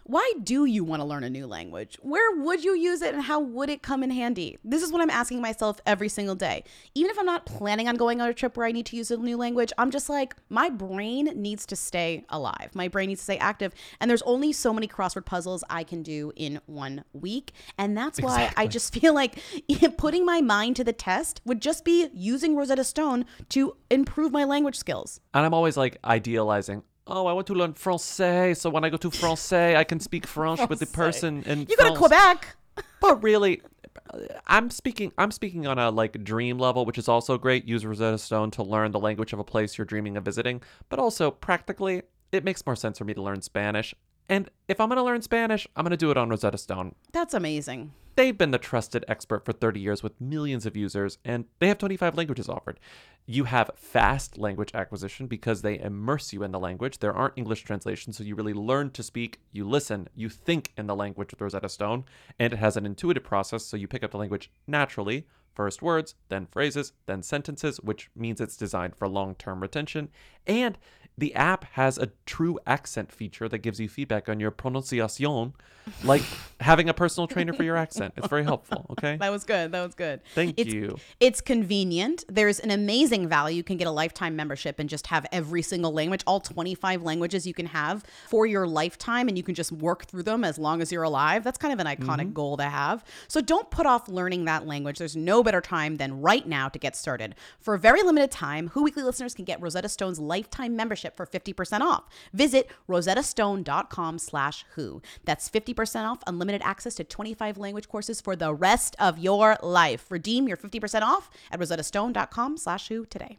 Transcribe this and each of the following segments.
why do you want to learn a new language? Where would you use it and how would it come in handy? This is what I'm asking myself every single day. Even if I'm not planning on going on a trip where I need to use a new language, I'm just like, my brain needs to stay alive. My brain needs to stay active. And there's only so many crossword puzzles I can do in 1 week. And that's why I just feel like putting my mind to the test would just be using Rosetta Stone to improve my language skills. And I'm always like idealizing, oh, I want to learn Francais, so when I go to Francais, I can speak French with the person in You go to Quebec. But really, I'm speaking on a like dream level, which is also great. Use Rosetta Stone to learn the language of a place you're dreaming of visiting. But also, practically, it makes more sense for me to learn Spanish. And if I'm going to learn Spanish, I'm going to do it on Rosetta Stone. That's amazing. They've been the trusted expert for 30 years with millions of users, and they have 25 languages offered. You have fast language acquisition because they immerse you in the language. There aren't English translations, so you really learn to speak, you listen, you think in the language with Rosetta Stone, and it has an intuitive process, so you pick up the language naturally. First words, then phrases, then sentences, which means it's designed for long-term retention. And the app has a true accent feature that gives you feedback on your pronunciation, like having a personal trainer for your accent. It's very helpful, okay? That was good. Thank you. It's convenient. There's an amazing value. You can get a lifetime membership and just have every single language, all 25 languages you can have for your lifetime, and you can just work through them as long as you're alive. That's kind of an iconic goal to have. So don't put off learning that language. There's no better time than right now to get started. For a very limited time, Who Weekly listeners can get Rosetta Stone's lifetime membership for 50% off. Visit rosettastone.com/who. That's 50% off unlimited access to 25 language courses for the rest of your life. Redeem your 50% off at rosettastone.com/who today.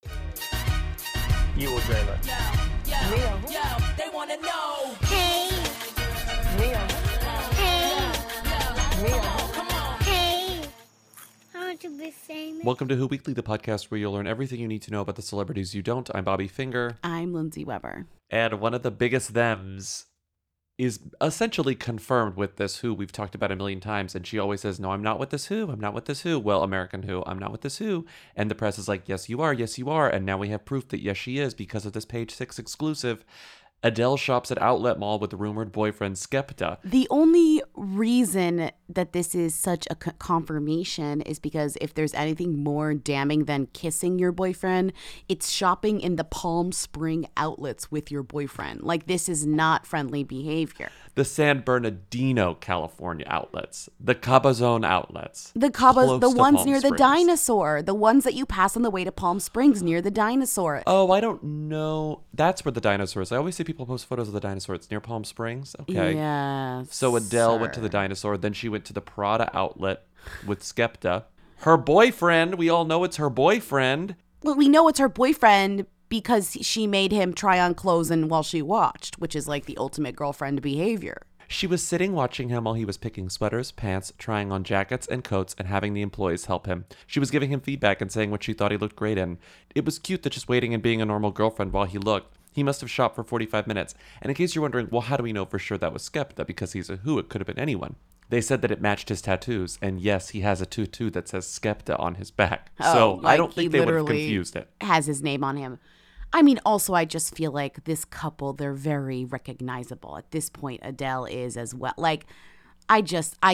You will dream it. Yo, they want to know. Hey. Mia. Hey. Mia. Come on. Hey, I want to be famous. Welcome to Who Weekly, the podcast where you'll learn everything you need to know about the celebrities you don't. I'm Bobby Finger. I'm Lindsay Weber. And one of the biggest thems is essentially confirmed with this Who we've talked about a million times. And she always says, no, I'm not with this Who. I'm not with this Who. Well, American Who, I'm not with this Who. And the press is like, yes, you are. Yes, you are. And now we have proof that yes, she is because of this Page 6 exclusive. Adele shops at Outlet Mall with the rumored boyfriend Skepta. The only reason that this is such a confirmation is because if there's anything more damning than kissing your boyfriend, it's shopping in the Palm Spring outlets with your boyfriend. Like, this is not friendly behavior. The San Bernardino, California outlets. The Cabazon outlets. The ones near the dinosaur. The ones that you pass on the way to Palm Springs near the dinosaur. Oh, I don't know. That's where the dinosaur is. I always see people post photos of the dinosaur. It's near Palm Springs. Okay. Yeah. So Adele went to the dinosaur. Then she went to the Prada outlet with Skepta. Her boyfriend. We all know it's her boyfriend. Well, we know it's her boyfriend because she made him try on clothes and while she watched, which is like the ultimate girlfriend behavior. She was sitting watching him while he was picking sweaters, pants, trying on jackets and coats, and having the employees help him. She was giving him feedback and saying what she thought he looked great in. It was cute that just waiting and being a normal girlfriend while he looked. He must have shopped for 45 minutes. And in case you're wondering, well, how do we know for sure that was Skepta? Because he's a Who, it could have been anyone. They said that it matched his tattoos, and yes, he has a tattoo that says Skepta on his back. So I don't think they would have confused it. Has his name on him. I mean, also, I just feel like this couple, they're very recognizable. At this point, Adele is as well. Like, I'm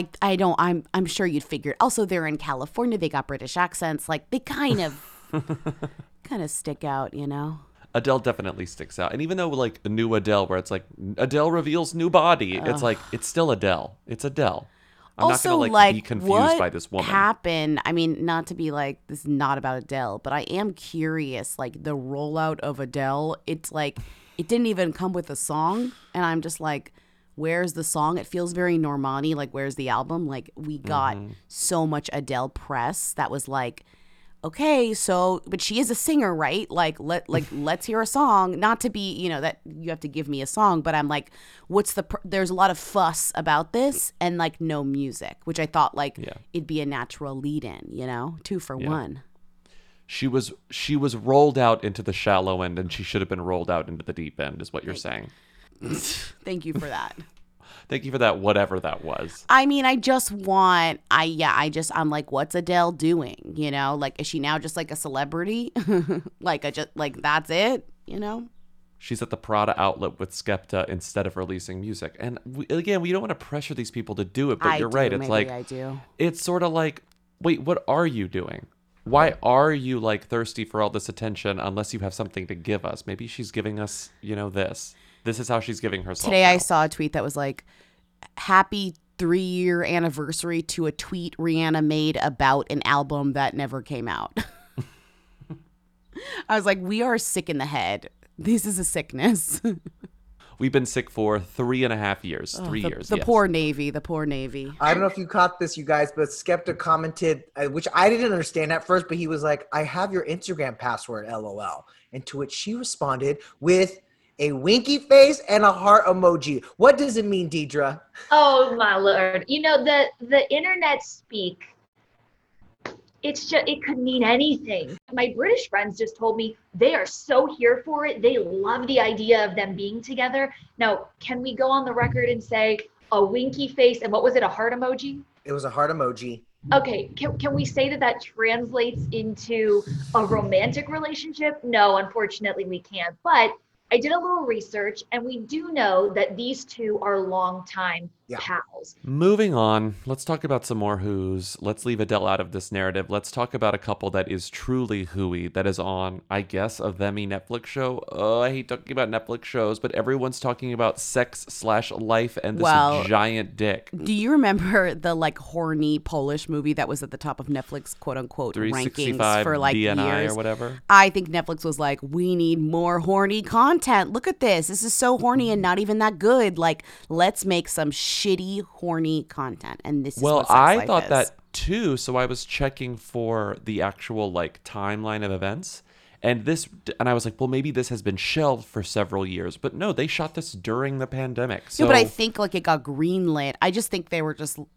sure you'd figure. Also, they're in California. They got British accents. Like, they kind of stick out, you know? Adele definitely sticks out. And even though, like, the new Adele, where it's like, Adele reveals new body, it's like, it's still Adele. It's Adele. I'm also, not going to, like, be confused by this woman. What happened? I mean, not to be like, this is not about Adele, but I am curious, like, the rollout of Adele, it's like, it didn't even come with a song. And I'm just like, where's the song? It feels very Normani. Like, where's the album? Like, we got so much Adele press that was like, okay, so, but she is a singer, right? Let's hear a song. Not to be, you know, that you have to give me a song, but I'm like, there's a lot of fuss about this and like no music, which I thought it'd be a natural lead in, you know, 2 for 1. She was rolled out into the shallow end, and she should have been rolled out into the deep end, is what you're saying. Thank you for that. Thank you for that, whatever that was. I mean, I'm like, what's Adele doing? You know, like, is she now just like a celebrity? That's it, you know? she's at the Prada outlet with Skepta instead of releasing music. And we don't want to pressure these people to do it, but you're right. It's maybe like, I do. It's sort of like, wait, what are you doing? Why are you like thirsty for all this attention unless you have something to give us? Maybe she's giving us, this. This is how she's giving herself. Today now. I saw a tweet that was like, happy 3-year anniversary to a tweet Rihanna made about an album that never came out. I was like, we are sick in the head. This is a sickness. We've been sick for 3.5 years. 3 years. The yes. poor Navy. I don't know if you caught this, you guys, but Skepta commented, which I didn't understand at first, but he was like, I have your Instagram password, LOL. And to which she responded with a winky face and a heart emoji. What does it mean, Deidre? Oh, my Lord. The internet speak, it could mean anything. My British friends just told me they are so here for it. They love the idea of them being together. Now, can we go on the record and say a winky face and what was it, a heart emoji? It was a heart emoji. Okay, can we say that translates into a romantic relationship? No, unfortunately we can't. But I did a little research, and we do know that these two are longtime pals. Moving on, let's talk about some more who's. Let's leave Adele out of this narrative. Let's talk about a couple that is truly hooey, that is on, I guess, a themmy Netflix show. Oh, I hate talking about Netflix shows, but everyone's talking about sex/life and this giant dick. Do you remember the horny Polish movie that was at the top of Netflix, quote unquote, rankings for BNI years or whatever? I think Netflix was like, we need more horny content. Look at this. This is so horny and not even that good. Let's make some shitty, horny content. And this is what Sex I Life thought is. that too. So I was checking for the actual timeline of events. And I was like, well, maybe this has been shelved for several years. But no, they shot this during the pandemic. So but I think it got greenlit. I just think they were it's an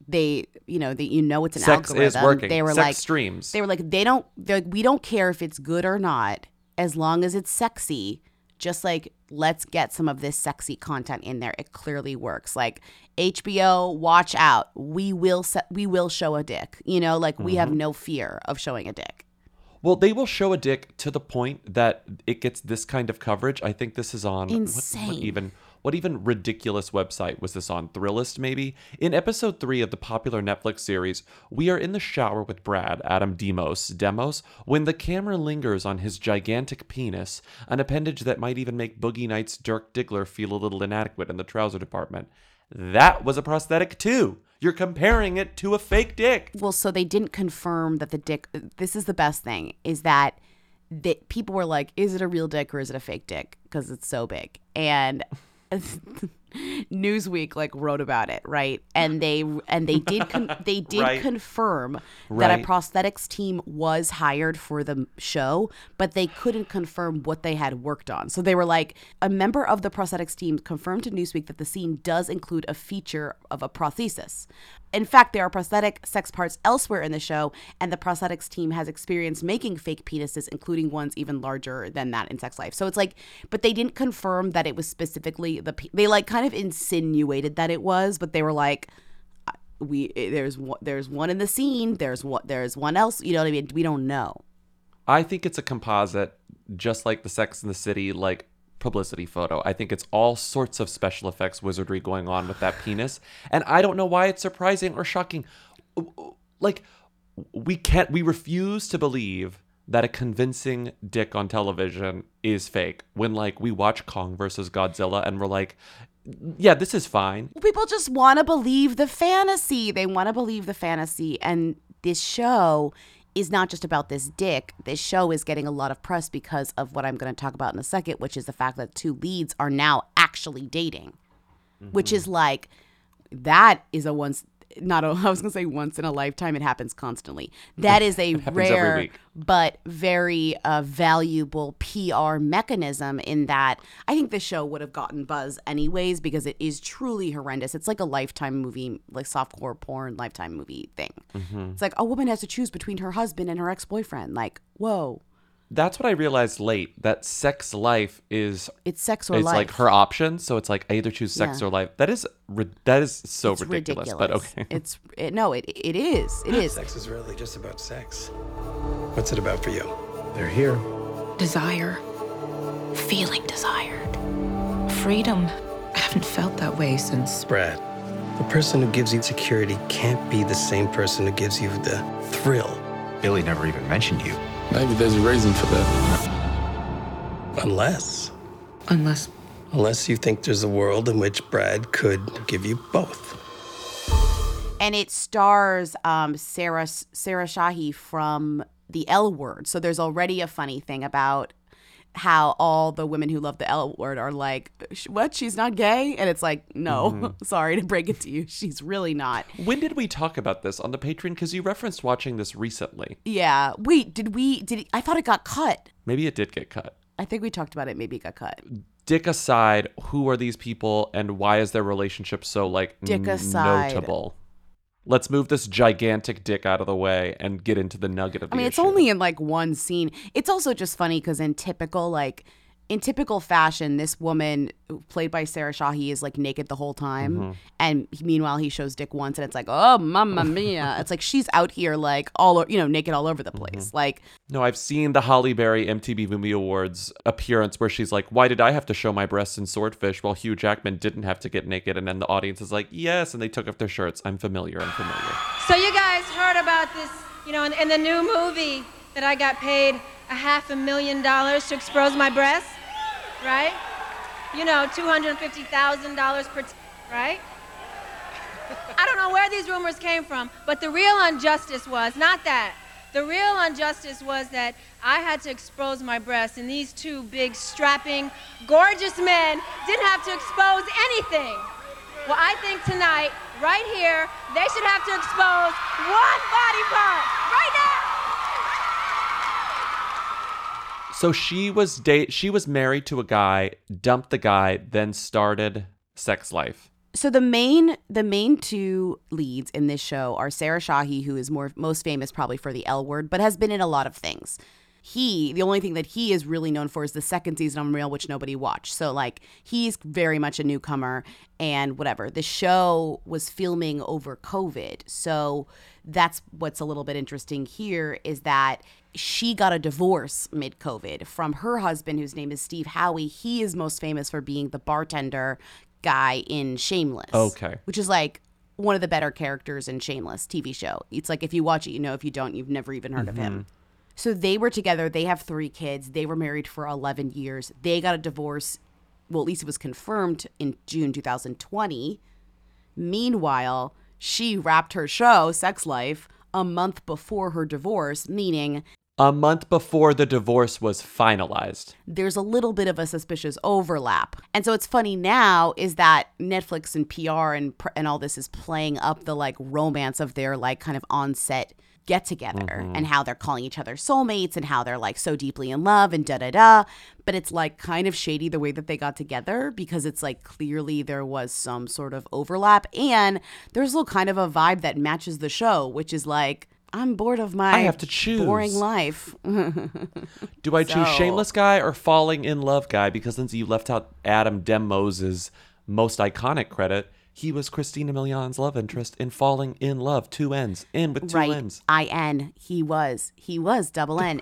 sex algorithm. is working. They were sex streams. They were like, we don't care if it's good or not, as long as it's sexy. Just let's get some of this sexy content in there. It clearly works. HBO, watch out. We will show a dick. We have no fear of showing a dick. Well, they will show a dick to the point that it gets this kind of coverage. I think this is on insane. What even ridiculous website was this on? Thrillist, maybe? In episode 3 of the popular Netflix series, we are in the shower with Brad, Adam Demos, when the camera lingers on his gigantic penis, an appendage that might even make Boogie Nights' Dirk Diggler feel a little inadequate in the trouser department. That was a prosthetic too. You're comparing it to a fake dick. Well, so they didn't confirm that the dick, this is the best thing, is that people were like, is it a real dick or is it a fake dick? Because it's so big. And Newsweek wrote about it, right? And they did Right. confirm Right. that a prosthetics team was hired for the show, but they couldn't confirm what they had worked on. So they were like, a member of the prosthetics team confirmed to Newsweek that the scene does include a feature of a prosthesis. In fact, there are prosthetic sex parts elsewhere in the show, and the prosthetics team has experience making fake penises, including ones even larger than that in Sex Life. So it's but they didn't confirm that it was specifically they kind of insinuated that it was, but they were like, there's one in the scene, there's one else, you know what I mean? We don't know. I think it's a composite, just like the Sex and the City, publicity photo. I think it's all sorts of special effects wizardry going on with that penis. And I don't know why it's surprising or shocking. We refuse to believe that a convincing dick on television is fake when we watch Kong versus Godzilla and we're like, yeah, this is fine. People just want to believe the fantasy. They want to believe the fantasy. And this show is not just about this dick. This show is getting a lot of press because of what I'm going to talk about in a second, which is the fact that two leads are now actually dating, which is that is a once in a lifetime. It happens constantly. That is a rare but very valuable PR mechanism in that I think the show would have gotten buzz anyways because it is truly horrendous. It's like a Lifetime movie, softcore porn Lifetime movie thing. Mm-hmm. It's a woman has to choose between her husband and her ex-boyfriend. Whoa. That's what I realized late, that Sex Life it's sex or life. It's her option. So it's I either choose sex or life. That is so ridiculous. But okay. It is. Sex is really just about sex. What's it about for you? They're here. Desire. Feeling desired. freedom. I haven't felt that way since. Brad, the person who gives you security can't be the same person who gives you the thrill. Billy never even mentioned you. Maybe there's a reason for that. Unless Unless. you think there's a world in which Brad could give you both. And it stars Sarah Shahi from The L Word. So there's already a funny thing about how all the women who love The L Word are like, what? She's not gay? And it's like, no, sorry to break it to you. She's really not. When did we talk about this on the Patreon? Because you referenced watching this recently. Yeah. Wait, I thought it got cut. Maybe it did get cut. I think we talked about it. Maybe it got cut. Dick aside, who are these people and why is their relationship so Dick aside. notable? Let's move this gigantic dick out of the way and get into the nugget of the issue. It's only in like one scene. It's also just funny because in typical fashion, this woman played by Sarah Shahi is like naked the whole time. And meanwhile, he shows dick once and it's like, oh, mamma mia. It's like she's out here like naked all over the place. Like, no, I've seen the Holly Berry MTV Movie Awards appearance where she's like, why did I have to show my breasts in Swordfish while Hugh Jackman didn't have to get naked? And then the audience is like, yes. And they took off their shirts. I'm familiar. So you guys heard about this, in the new movie that I got paid $500,000 to expose my breasts? Right? $250,000 per right? I don't know where these rumors came from, but the real injustice was, not that. The real injustice was that I had to expose my breasts, and these two big, strapping, gorgeous men didn't have to expose anything. Well, I think tonight, right here, they should have to expose one body part, right now! So she was married to a guy, dumped the guy, then started Sex Life. So the main two leads in this show are Sarah Shahi, who is most famous probably for The L Word, but has been in a lot of things. The only thing that he is really known for is the second season of Unreal, which nobody watched. So like he's very much a newcomer and whatever. The show was filming over COVID. So that's what's a little bit interesting here is that she got a divorce mid-COVID from her husband, whose name is Steve Howey. He is most famous for being the bartender guy in Shameless. Okay. Which is like one of the better characters in Shameless TV show. It's like if you watch it, you know. If you don't, you've never even heard of him. So they were together. They have 3 kids. They were married for 11 years. They got a divorce. Well, at least it was confirmed in June 2020. Meanwhile, she wrapped her show, Sex Life, a month before her divorce, meaning a month before the divorce was finalized. There's a little bit of a suspicious overlap. And so it's funny now is that Netflix and PR and all this is playing up the like romance of their like kind of on-set get together and how they're calling each other soulmates and how they're like so deeply in love and da-da-da. But it's like kind of shady the way that they got together because it's like clearly there was some sort of overlap and there's a little kind of a vibe that matches the show, which is like, I'm bored of my I have to choose. Boring life. Do I choose Shameless guy or Falling in Love guy? Because Lindsay, you left out Adam Demos' most iconic credit. He was Christina Milian's love interest in Falling in Love. 2 N's. In with 2 N's. I-N. He was double N.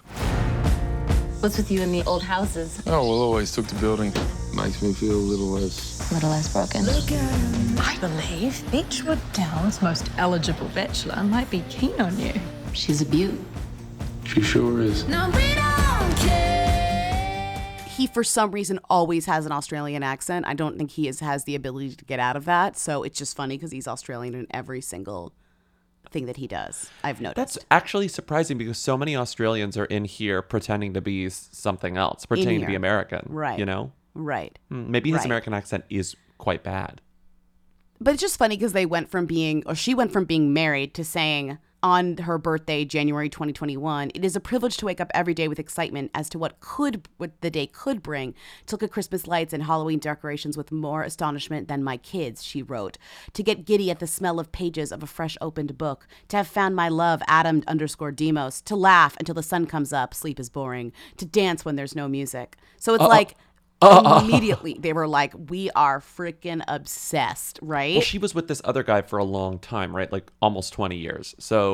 What's with you in the old houses? Oh, well, always took the building. Makes me feel a little less broken. I believe Beechwood Downs' most eligible bachelor might be keen on you. She's a beaut. She sure is. No, we don't care. He, for some reason, always has an Australian accent. I don't think he has the ability to get out of that. So it's just funny because he's Australian in every single thing that he does. I've noticed. That's actually surprising because so many Australians are in here pretending to be something else, pretending to be American. Right. You know? Right. Maybe his American accent is quite bad. But it's just funny because she went from being married to saying on her birthday, January 2021, it is a privilege to wake up every day with excitement as to what the day could bring. To look at Christmas lights and Halloween decorations with more astonishment than my kids, she wrote. To get giddy at the smell of pages of a fresh opened book. To have found my love, Adam_Demos. To laugh until the sun comes up, sleep is boring. To dance when there's no music. So it's like immediately they were like, we are freaking obsessed, right? Well, she was with this other guy for a long time, right? Like almost 20 years. So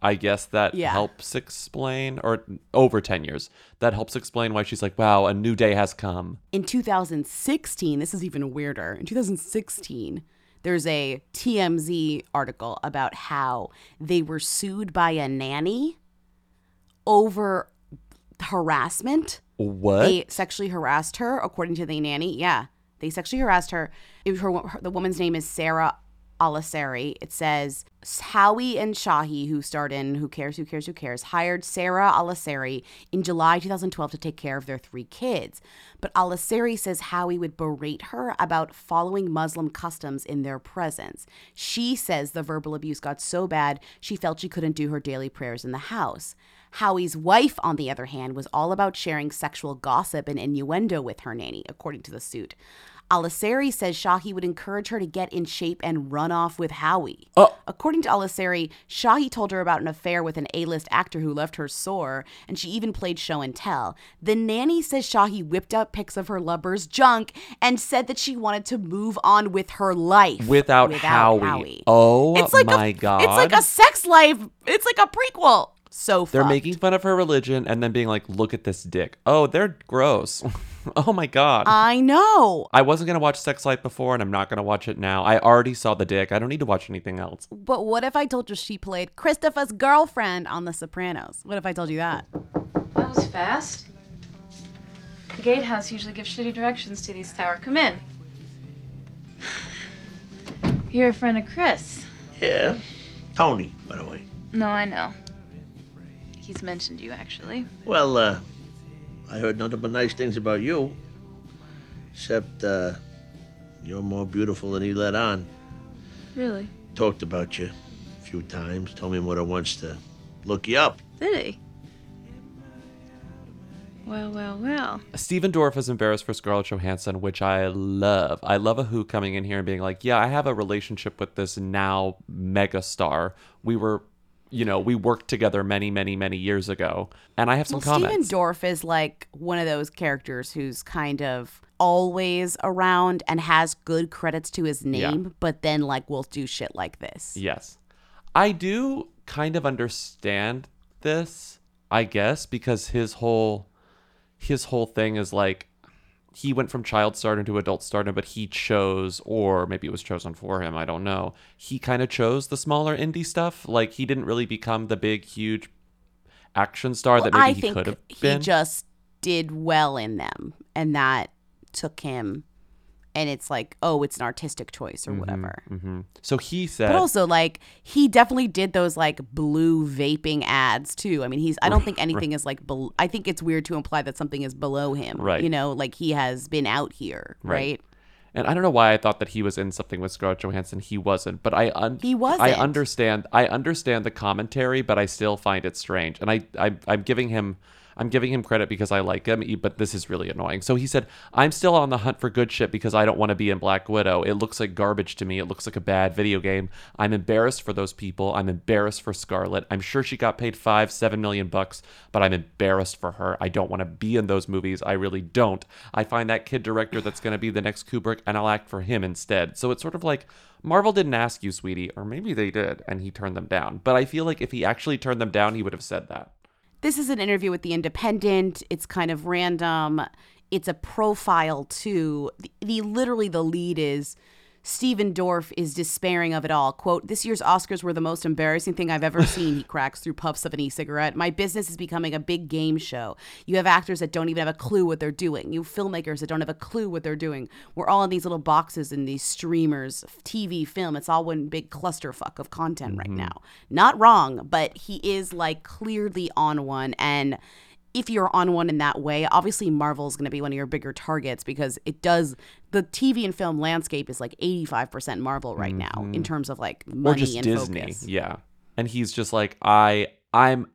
I guess that helps explain, or over 10 years, that helps explain why she's like, wow, a new day has come. In 2016, this is even weirder. In 2016, there's a TMZ article about how they were sued by a nanny over harassment. What? They sexually harassed her, according to the nanny. Yeah, they sexually harassed her. The woman's name is Sarah Alasseri. It says Howie and Shahi, who starred in Who Cares, hired Sarah Alasseri in July 2012 to take care of their 3 kids. But Alasseri says Howie would berate her about following Muslim customs in their presence. She says the verbal abuse got so bad she felt she couldn't do her daily prayers in the house. Howie's wife, on the other hand, was all about sharing sexual gossip and innuendo with her nanny, according to the suit. Alasseri says Shahi would encourage her to get in shape and run off with Howie. According to Alasseri, Shahi told her about an affair with an A-list actor who left her sore, and she even played show and tell. The nanny says Shahi whipped up pics of her lover's junk and said that she wanted to move on with her life. Without Howie. Oh, it's like my God. It's like a sex life. It's like a prequel. So they're fucked. making fun of her religion and then being like, look at this dick. Oh, they're gross. Oh my God. I know. I wasn't going to watch Sex Life before and I'm not going to watch it now. I already saw the dick. I don't need to watch anything else. But what if I told you she played Christopher's girlfriend on The Sopranos? What if I told you that? That was fast. The gatehouse usually gives shitty directions to these tower. Come in. You're a friend of Chris. Yeah. Tony, by the way. No, I know. He's mentioned you, actually. Well, I heard nothing but nice things about you. Except, you're more beautiful than he let on. Really? Talked about you a few times. Told me more than once to look you up. Did he? Well. Stephen Dorff is embarrassed for Scarlett Johansson, which I love. I love a Who coming in here and being like, yeah, I have a relationship with this now megastar. We worked together many, many, many years ago. And I have some comments. Stephen Dorff is like one of those characters who's kind of always around and has good credits to his name, but then like will do shit like this. Yes. I do kind of understand this, I guess, because his whole thing is like, he went from child stardom to adult stardom, but he chose, or maybe it was chosen for him, I don't know. He kind of chose the smaller indie stuff. Like, he didn't really become the big, huge action star that maybe he could have been. He just did well in them, and that took him, and it's like, oh, it's an artistic choice or whatever. Mm-hmm. So he said... But also, like, he definitely did those, like, blue vaping ads, too. I mean, I don't think anything is, like, I think it's weird to imply that something is below him. Right. You know, like, he has been out here, right? And I don't know why I thought that he was in something with Scarlett Johansson. He wasn't. But he wasn't. I understand the commentary, but I still find it strange. And I'm giving him credit because I like him, but this is really annoying. So he said, I'm still on the hunt for good shit because I don't want to be in Black Widow. It looks like garbage to me. It looks like a bad video game. I'm embarrassed for those people. I'm embarrassed for Scarlett. I'm sure she got paid $5-7 million bucks, but I'm embarrassed for her. I don't want to be in those movies. I really don't. I find that kid director that's going to be the next Kubrick, and I'll act for him instead. So it's sort of like, Marvel didn't ask you, sweetie, or maybe they did, and he turned them down. But I feel like if he actually turned them down, he would have said that. This is an interview with The Independent. It's kind of random. It's a profile, too. Literally, the lead is Stephen Dorff is despairing of it all. Quote, "This year's Oscars were the most embarrassing thing I've ever seen," he cracks through puffs of an e-cigarette. "My business is becoming a big game show. You have actors that don't even have a clue what they're doing. You filmmakers that don't have a clue what they're doing. We're all in these little boxes in these streamers, TV, film. It's all one big clusterfuck of content right now." Not wrong, but he is like clearly on one. And if you're on one in that way, obviously Marvel is going to be one of your bigger targets because the TV and film landscape is like 85% Marvel right now in terms of like money or just and Disney. focus. Yeah. And he's just like, I'm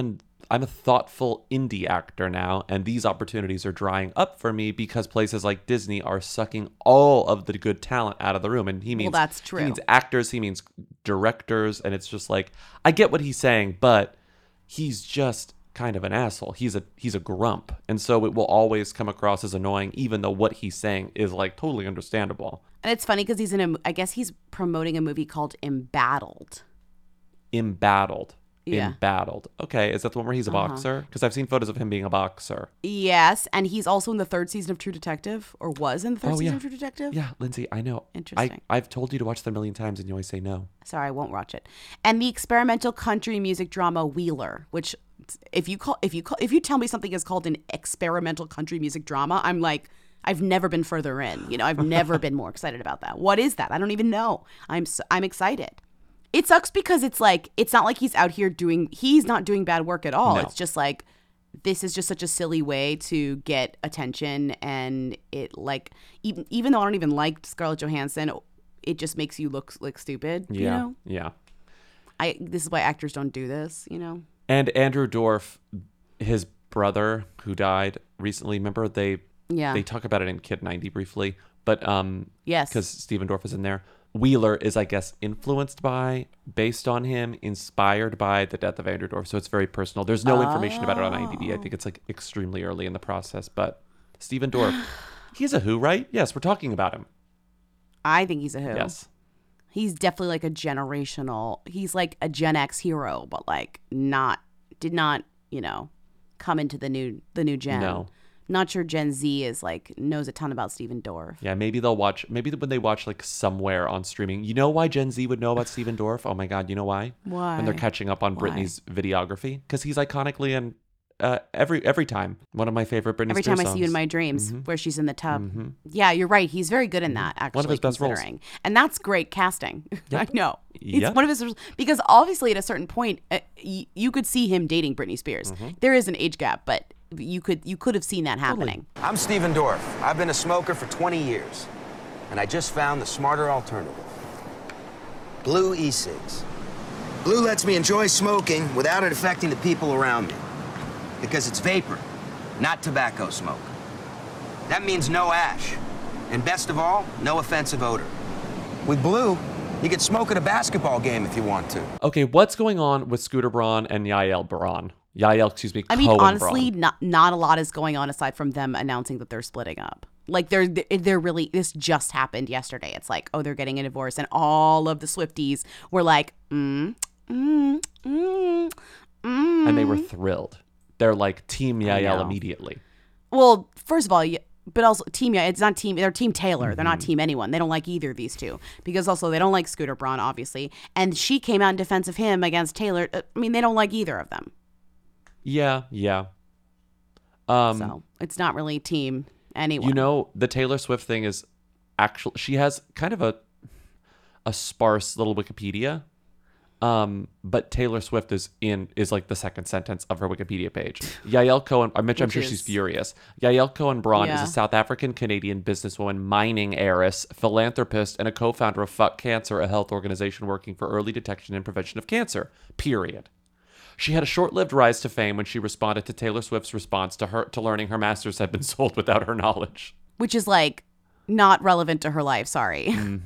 a thoughtful indie actor now, and these opportunities are drying up for me because places like Disney are sucking all of the good talent out of the room. And he means, well, that's true. He means actors, he means directors, and it's just like, I get what he's saying, but he's just kind of an asshole. He's a grump, and so it will always come across as annoying, even though what he's saying is like totally understandable. And it's funny because I guess he's promoting a movie called Embattled. Embattled. embattled. Okay, is that the one where he's a boxer? Because I've seen photos of him being a boxer. Yes, and he's also in the 3rd season of True Detective, or was in the 3rd season of True Detective. Yeah, Lindsay, I know. Interesting. I've told you to watch that a million times, and you always say no. Sorry, I won't watch it. And the experimental country music drama Wheeler, which if you tell me something is called an experimental country music drama, I'm like, I've never been further in. You know, I've never been more excited about that. What is that? I don't even know. I'm excited. It sucks because it's like, it's not like he's out here he's not doing bad work at all. No. It's just like, this is just such a silly way to get attention. And it like, even though I don't even like Scarlett Johansson, it just makes you look like stupid, yeah. You know? Yeah. This is why actors don't do this, you know? And Andrew Dorff, his brother who died recently, remember they talk about it in Kid 90 briefly, but yes, because Stephen Dorff is in there. Wheeler is, I guess, influenced by, based on him, inspired by the death of Andrew Dorff. So it's very personal. There's no information about it on IMDb. I think it's like extremely early in the process. But Stephen Dorff, he's a Who, right? Yes, we're talking about him. I think he's a Who. Yes. He's definitely like he's like a Gen X hero, but like did not, you know, come into the new gen. No. Not sure Gen Z is like knows a ton about Stephen Dorff. Yeah, maybe when they watch like somewhere on streaming. You know why Gen Z would know about Stephen Dorff? Oh my God, you know why? Why? When they're catching up on Britney's videography, because he's iconically in every time one of my favorite Britney Every Spears time I songs. See You in My Dreams, Mm-hmm. where she's in the tub. Mm-hmm. Yeah, you're right. He's very good in that. Actually, one of his best roles, and that's great casting. Yep. I know. Yep. It's one of his, because obviously at a certain point, you could see him dating Britney Spears. Mm-hmm. There is an age gap, but you could have seen that happening. I'm Stephen Dorff. I've been a smoker for 20 years, and I just found the smarter alternative. Blue e-cigs. Blue lets me enjoy smoking without it affecting the people around me, because it's vapor, not tobacco smoke. That means no ash, and best of all, no offensive odor. With Blue, you can smoke at a basketball game if you want to. Okay, what's going on with Scooter Braun and Yael Braun? I mean, honestly, not a lot is going on aside from them announcing that they're splitting up. Like they're really, this just happened yesterday. It's like, oh, they're getting a divorce, and all of the Swifties were like, and they were thrilled. They're like Team Yael immediately. Well, first of all, but also Team Yael. It's not team. They're Team Taylor. Mm-hmm. They're not Team anyone. They don't like either of these two, because also they don't like Scooter Braun, obviously, and she came out in defense of him against Taylor. I mean, they don't like either of them. Yeah. So it's not really Team anyone. You know, the Taylor Swift thing is actually, she has kind of a sparse little Wikipedia. But Taylor Swift is like the second sentence of her Wikipedia page. Yael Cohen, I'm sure she's furious. Yael Cohen Braun is a South African Canadian businesswoman, mining heiress, philanthropist, and a co-founder of Fuck Cancer, a health organization working for early detection and prevention of cancer. Period. She had a short-lived rise to fame when she responded to Taylor Swift's response to learning her masters had been sold without her knowledge. Which is like not relevant to her life, sorry.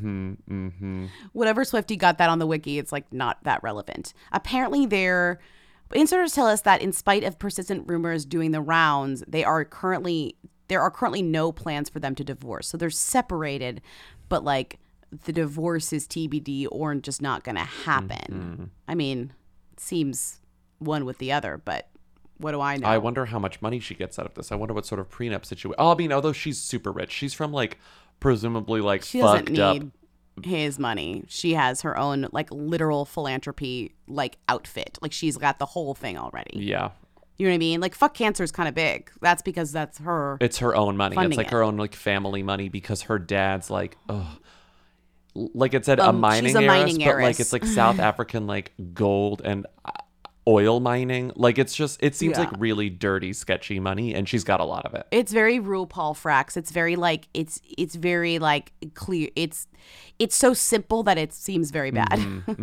Whatever Swiftie got that on the wiki, it's like not that relevant. Apparently insiders tell us that in spite of persistent rumors doing the rounds, there are currently no plans for them to divorce. So they're separated, but like the divorce is TBD or just not going to happen. I mean, it seems one with the other, but what do I know? I wonder how much money she gets out of this. I wonder what sort of prenup situation. Oh, I mean, although she's super rich, she's from like presumably like she fucked doesn't up. need his money. She has her own like literal philanthropy like outfit. Like she's got the whole thing already. Yeah. You know what I mean? Like Fuck Cancer is kind of big. That's because that's her. It's her own money. It's like it. her own like family money because her dad's like, like it said, a mining she's a heiress, mining but heiress. like it's like South African like gold and oil mining. Like it seems like really dirty, sketchy money, and she's got a lot of it. It's very RuPaul Frax. It's very like it's very like clear. It's so simple that it seems very bad.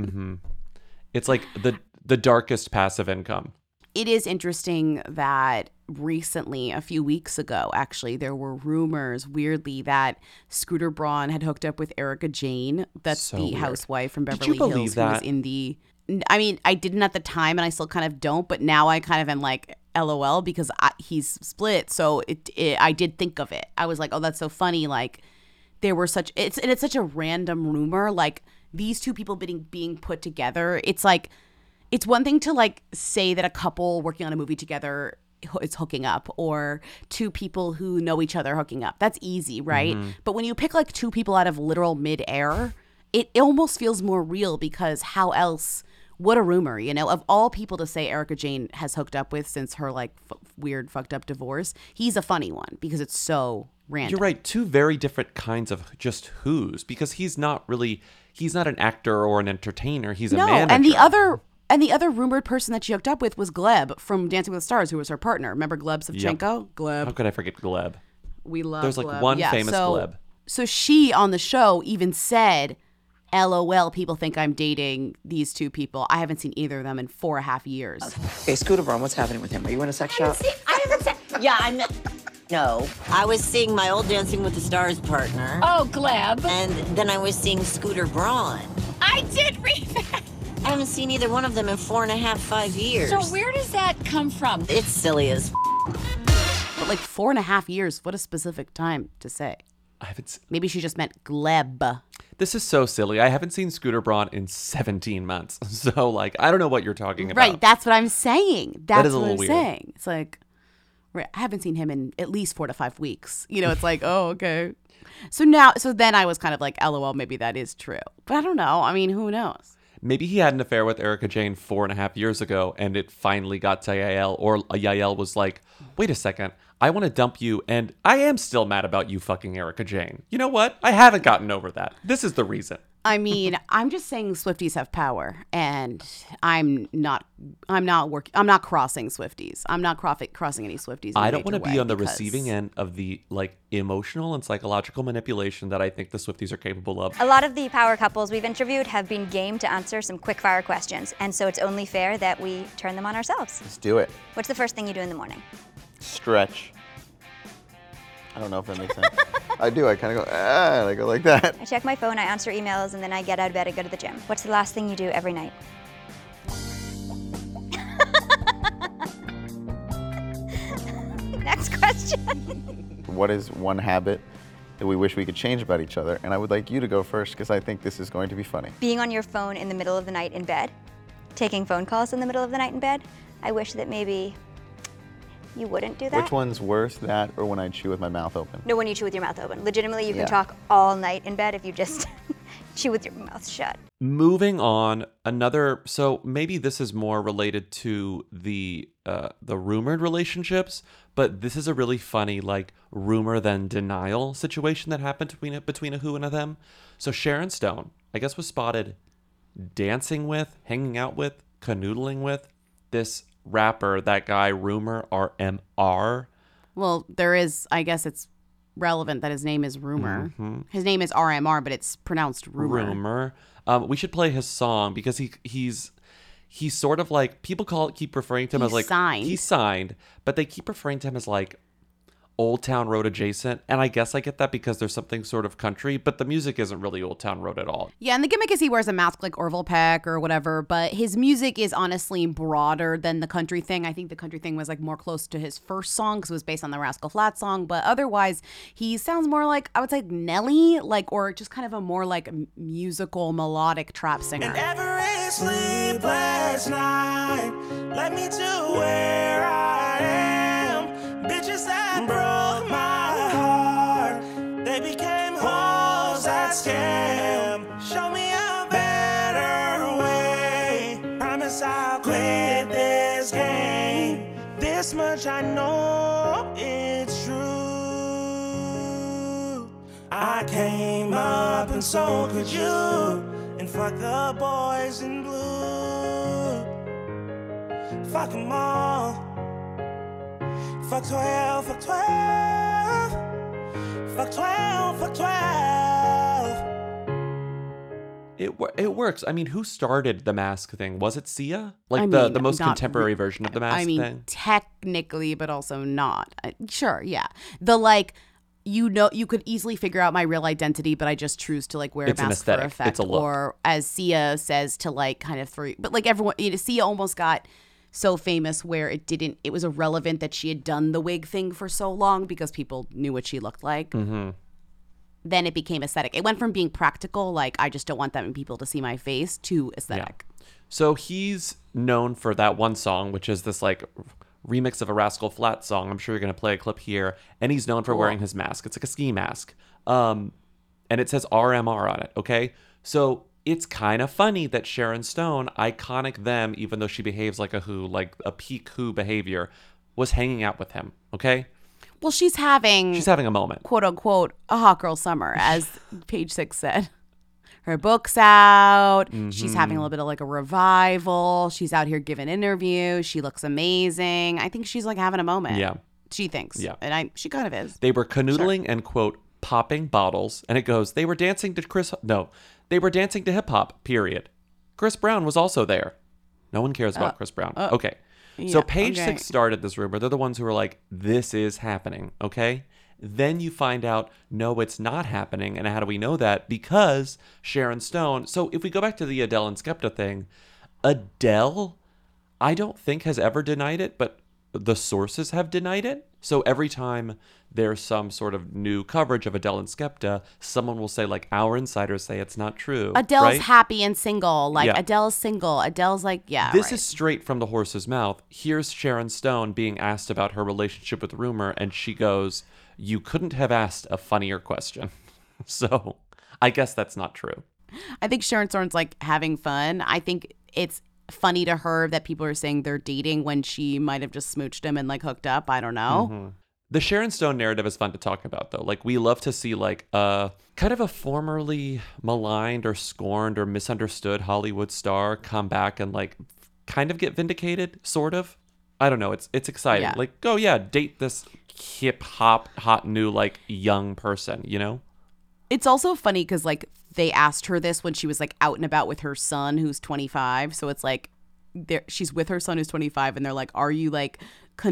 It's like the darkest passive income. It is interesting that recently, a few weeks ago, actually, there were rumors, weirdly, that Scooter Braun had hooked up with Erica Jane. That's So the weird. housewife from Did Beverly you believe Hills who was that? in the. I mean, I didn't at the time, and I still kind of don't. But now I kind of am like, LOL, because he's split. So I did think of it. I was like, oh, that's so funny. Like, there were it's such a random rumor. Like these two people being put together. It's like. it's one thing to like say that a couple working on a movie together is hooking up, or two people who know each other hooking up. That's easy, right? But when you pick like two people out of literal midair, it almost feels more real, because how else? What a rumor, you know? Of all people to say Erika Jayne has hooked up with since her like weird fucked up divorce, he's a funny one because it's so random. You're right. Two very different kinds of just who's, because he's not an actor or an entertainer. He's a manager. And the other rumored person that she hooked up with was Gleb from Dancing with the Stars, who was her partner. Remember Gleb Savchenko? Yep. Gleb. How could I forget Gleb? We love There's like Gleb. one famous Gleb. So she on the show even said, LOL, people think I'm dating these two people. I haven't seen either of them in 4.5 years. Hey, Scooter Braun, what's happening with him? Are you in a sex shop? No, I was seeing my old Dancing with the Stars partner. Oh, Gleb. And then I was seeing Scooter Braun. I did read that. I haven't seen either one of them in 4.5, 5 years. So where does that come from? It's silly as But like 4.5 years, what a specific time to say. Maybe she just meant Gleb. This is so silly. I haven't seen Scooter Braun in 17 months. So like, I don't know what you're talking about. Right, that's what I'm saying. That's That is a what little I'm weird. saying. It's like, I haven't seen him in at least 4 to 5 weeks. You know, it's like, oh, okay. So then I was kind of like, LOL, maybe that is true. But I don't know. I mean, who knows? Maybe he had an affair with Erika Jayne 4.5 years ago, and it finally got to Yael, or Yael was like, wait a second, I want to dump you, and I am still mad about you fucking Erika Jayne. You know what? I haven't gotten over that. This is the reason. I mean, I'm just saying Swifties have power, and I'm not crossing Swifties. I'm not crossing any Swifties. I don't want to be on the receiving end of the like emotional and psychological manipulation that I think the Swifties are capable of. A lot of the power couples we've interviewed have been game to answer some quick fire questions, and so it's only fair that we turn them on ourselves. Let's do it. What's the first thing you do in the morning? Stretch. I don't know if that makes sense. I do. I kind of go, and I go like that. I check my phone, I answer emails, and then I get out of bed and go to the gym. What's the last thing you do every night? Next question. What is one habit that we wish we could change about each other? And I would like you to go first because I think this is going to be funny. Being on your phone in the middle of the night in bed, taking phone calls in the middle of the night in bed. I wish that maybe you wouldn't do that. Which one's worse, that or when I chew with my mouth open? No, when you chew with your mouth open. Legitimately, you can Yeah. talk all night in bed if you just chew with your mouth shut. Moving on, so maybe this is more related to the rumored relationships, but this is a really funny like rumor then denial situation that happened between a who and a them. So Sharon Stone, I guess, was spotted dancing with, hanging out with, canoodling with this rapper, that guy Rumor, RMR. Well, there is, I guess it's relevant that his name is Rumor. Mm-hmm. His name is RMR, but it's pronounced Rumor. Rumor. We should play his song because he's sort of like, people keep referring to him as like he's signed, but they keep referring to him as like Old Town Road adjacent, and I guess I get that because there's something sort of country, but the music isn't really Old Town Road at all. Yeah, and the gimmick is he wears a mask like Orville Peck or whatever, but his music is honestly broader than the country thing. I think the country thing was like more close to his first song because it was based on the Rascal Flatts song, but otherwise he sounds more like, I would say, Nelly, like, or just kind of a more like musical melodic trap singer. Every sleepless night led me to where I am. Bitches that broke my heart, they became hoes that scam. Show me a better way. Promise I'll quit this game. This much I know it's true. I came up and so could you. And fuck the boys in blue. Fuck them all. Fuck 12, fuck 12. Fuck 12, fuck 12. It works. I mean, who started the mask thing? Was it Sia? Like I the mean, most not contemporary version of the mask I mean, thing? technically, but also not. Sure, yeah. The like, you could easily figure out my real identity, but I just choose to like wear It's a an mask for aesthetic. effect. It's a look. Or as Sia says, to like kind of throw. But like everyone, Sia almost got so famous where it was irrelevant that she had done the wig thing for so long because people knew what she looked like. Mm-hmm. Then it became aesthetic. It went from being practical, like I just don't want that many people to see my face, to aesthetic. Yeah. So he's known for that one song, which is this like remix of a Rascal Flatts song. I'm sure you're going to play a clip here. And he's known for wearing his mask. It's like a ski mask. And it says RMR on it, okay? So it's kind of funny that Sharon Stone, iconic them, even though she behaves like a Who, like a peak Who behavior, was hanging out with him, okay? Well, she's having a moment. Quote unquote, a hot girl summer, as Page Six said. Her book's out. She's having a little bit of like a revival. She's out here giving interviews. She looks amazing. I think she's like having a moment. Yeah. She thinks. Yeah. And she kind of is. They were canoodling and, quote, popping bottles. And it goes, they were dancing to hip hop, period. Chris Brown was also there. No one cares about Chris Brown. Okay. So Page Six started this rumor. They're the ones who were like, this is happening. Okay. Then you find out, no, it's not happening. And how do we know that? Because Sharon Stone. So if we go back to the Adele and Skepta thing, Adele, I don't think has ever denied it, but the sources have denied it. So every time there's some sort of new coverage of Adele and Skepta, someone will say, like, our insiders say it's not true. Adele's right? happy and single. Like, Yeah. Adele's single. Adele's like, yeah, This right. is straight from the horse's mouth. Here's Sharon Stone being asked about her relationship with Rumor, and she goes, you couldn't have asked a funnier question. So I guess that's not true. I think Sharon Stone's like having fun. I think it's funny to her that people are saying they're dating when she might have just smooched him and like hooked up. I don't know. The Sharon Stone narrative is fun to talk about, though. Like, we love to see, like, kind of a formerly maligned or scorned or misunderstood Hollywood star come back and, like, kind of get vindicated, sort of. I don't know. It's exciting. Yeah. Like, oh, yeah, date this hip-hop, hot, new, like, young person, you know? It's also funny because like they asked her this when she was like out and about with her son who's 25. So it's like she's with her son who's 25 and they're like, are you like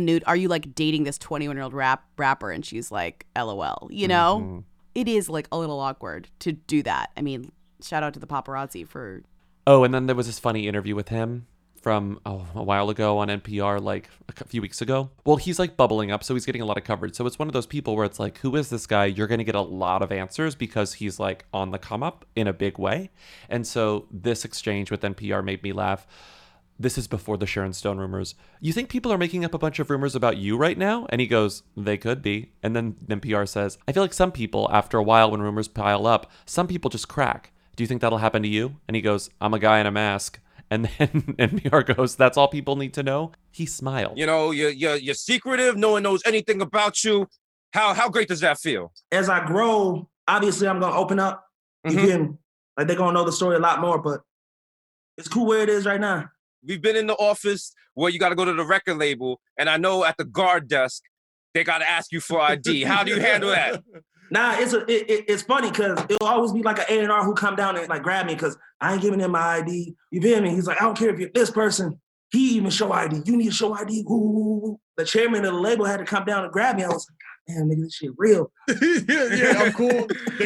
dating this 21-year-old rapper? And she's like, LOL, you know? It is like a little awkward to do that. I mean, shout out to the paparazzi for... Oh, and then there was this funny interview with him from a while ago on NPR, like a few weeks ago. Well, he's like bubbling up, so he's getting a lot of coverage. So it's one of those people where it's like, who is this guy? You're going to get a lot of answers because he's like on the come up in a big way. And so this exchange with NPR made me laugh. This is before the Sharon Stone rumors. You think people are making up a bunch of rumors about you right now? And he goes, they could be. And then NPR says, I feel like some people, after a while when rumors pile up, some people just crack. Do you think that'll happen to you? And he goes, I'm a guy in a mask. And then NPR goes, that's all people need to know? He smiled. You know, you're secretive. No one knows anything about you. How great does that feel? As I grow, obviously I'm going to open up. You feel me? Like they're going to know the story a lot more, but it's cool where it is right now. We've been in the office where you got to go to the record label. And I know at the guard desk, they got to ask you for ID. How do you handle that? Nah, it's funny because it'll always be like an A&R who come down and like grab me because I ain't giving him my ID. You feel me? He's like, I don't care if you're this person. He even show ID. You need to show ID. Ooh. The chairman of the label had to come down and grab me. I was like, damn, nigga, this shit real. yeah, I'm cool. They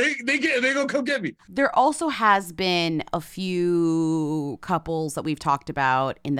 gonna come get me. There also has been a few couples that we've talked about in the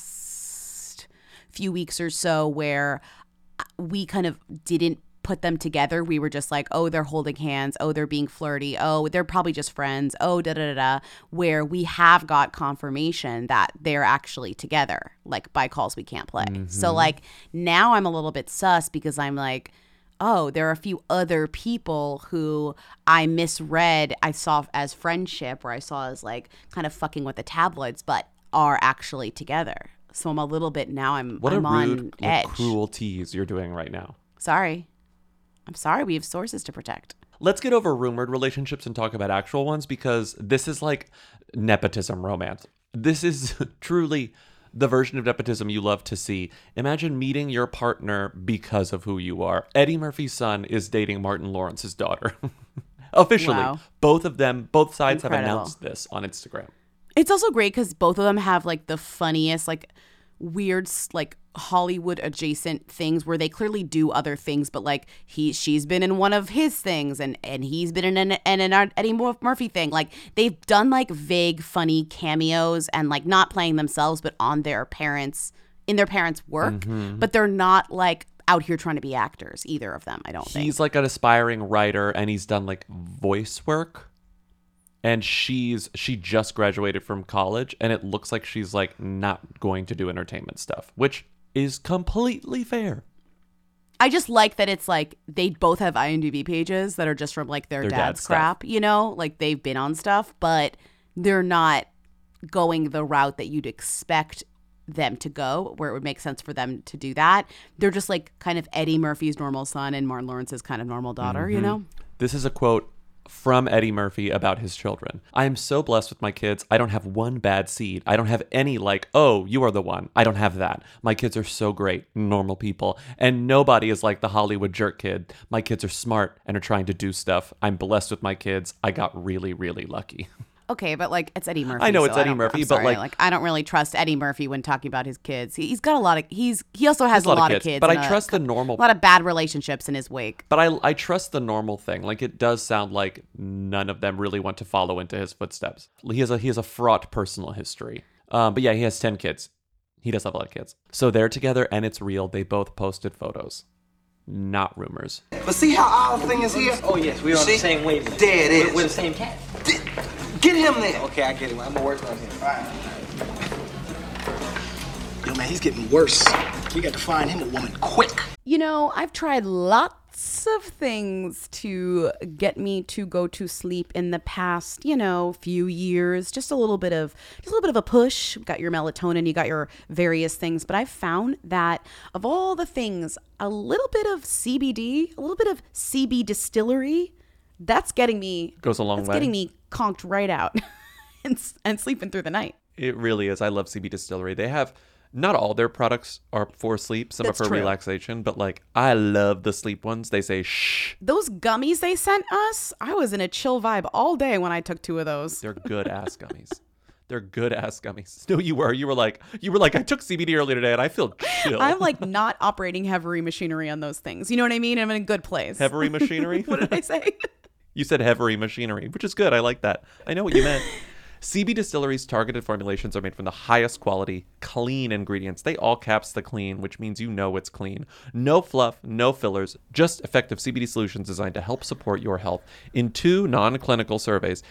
past few weeks or so where we kind of didn't put them together. We were just like, oh, they're holding hands. Oh, they're being flirty. Oh, they're probably just friends. Oh, da-da-da-da. Where we have got confirmation that they're actually together, like by calls we can't play. So like now I'm a little bit sus because I'm like, oh, there are a few other people who I misread. I saw as friendship or I saw as like kind of fucking with the tabloids, but are actually together. So I'm a little bit now I'm What a on rude, edge. cruel tease you're doing right now. Sorry. I'm sorry, we have sources to protect. Let's get over rumored relationships and talk about actual ones because this is like nepotism romance. This is truly the version of nepotism you love to see. Imagine meeting your partner because of who you are. Eddie Murphy's son is dating Martin Lawrence's daughter. Officially. Wow. Both sides have Incredible. announced this on Instagram. It's also great because both of them have like the funniest, like weird, like Hollywood adjacent things where they clearly do other things, but like she's been in one of his things and he's been in an Eddie Murphy thing. Like they've done like vague, funny cameos and like not playing themselves, but on their parents, in their parents' work. But they're not like out here trying to be actors, either of them, I don't think. He's like an aspiring writer and he's done like voice work. And she just graduated from college, and it looks like she's like not going to do entertainment stuff, which is completely fair. I just like that it's like they both have IMDb pages that are just from like their dad's crap, you know, like they've been on stuff, but they're not going the route that you'd expect them to go, where it would make sense for them to do that. They're just like kind of Eddie Murphy's normal son and Martin Lawrence's kind of normal daughter, you know? This is a quote from Eddie Murphy about his children. I am so blessed with my kids. I don't have one bad seed. I don't have any like, oh, you are the one. I don't have that. My kids are so great, normal people. And nobody is like the Hollywood jerk kid. My kids are smart and are trying to do stuff. I'm blessed with my kids. I got really, really lucky. Okay, but like it's Eddie Murphy. I know so it's Eddie Murphy, but like I don't really trust Eddie Murphy when talking about his kids. He's got a lot of he also has a lot of kids. But I trust the normal. A lot of bad relationships in his wake. But I trust the normal thing. Like it does sound like none of them really want to follow into his footsteps. He has a fraught personal history. But yeah, he has 10 kids. He does have a lot of kids. So they're together and it's real. They both posted photos. Not rumors. But see how our thing is here? Oh yes, we're on the same wavelength. There it is. We're the same cat. Get him there. Okay, I get him. I'm gonna work on him. All right. Yo, man, he's getting worse. We got to find him a woman quick. You know, I've tried lots of things to get me to go to sleep in the past, few years. Just a little bit of a push. You got your melatonin, you got your various things, but I've found that of all the things, a little bit of CBD, a little bit of CB distillery, that's getting me goes a long way. Getting me conked right out and sleeping through the night. It really is. I love CB Distillery. They have not all their products are for sleep. Some are for relaxation, but like I love the sleep ones. They say shh. Those gummies they sent us, I was in a chill vibe all day when I took 2 of those. They're good ass gummies. They're good ass gummies. No, you were. You were like, I took CBD earlier today and I feel chill. I'm like not operating heavy machinery on those things. You know what I mean? I'm in a good place. Heavy machinery? What did I say? You said heavy machinery, which is good. I like that. I know what you meant. CB Distillery's targeted formulations are made from the highest quality, clean ingredients. They all caps the clean, which means you know it's clean. No fluff, no fillers, just effective CBD solutions designed to help support your health. In 2 non-clinical surveys,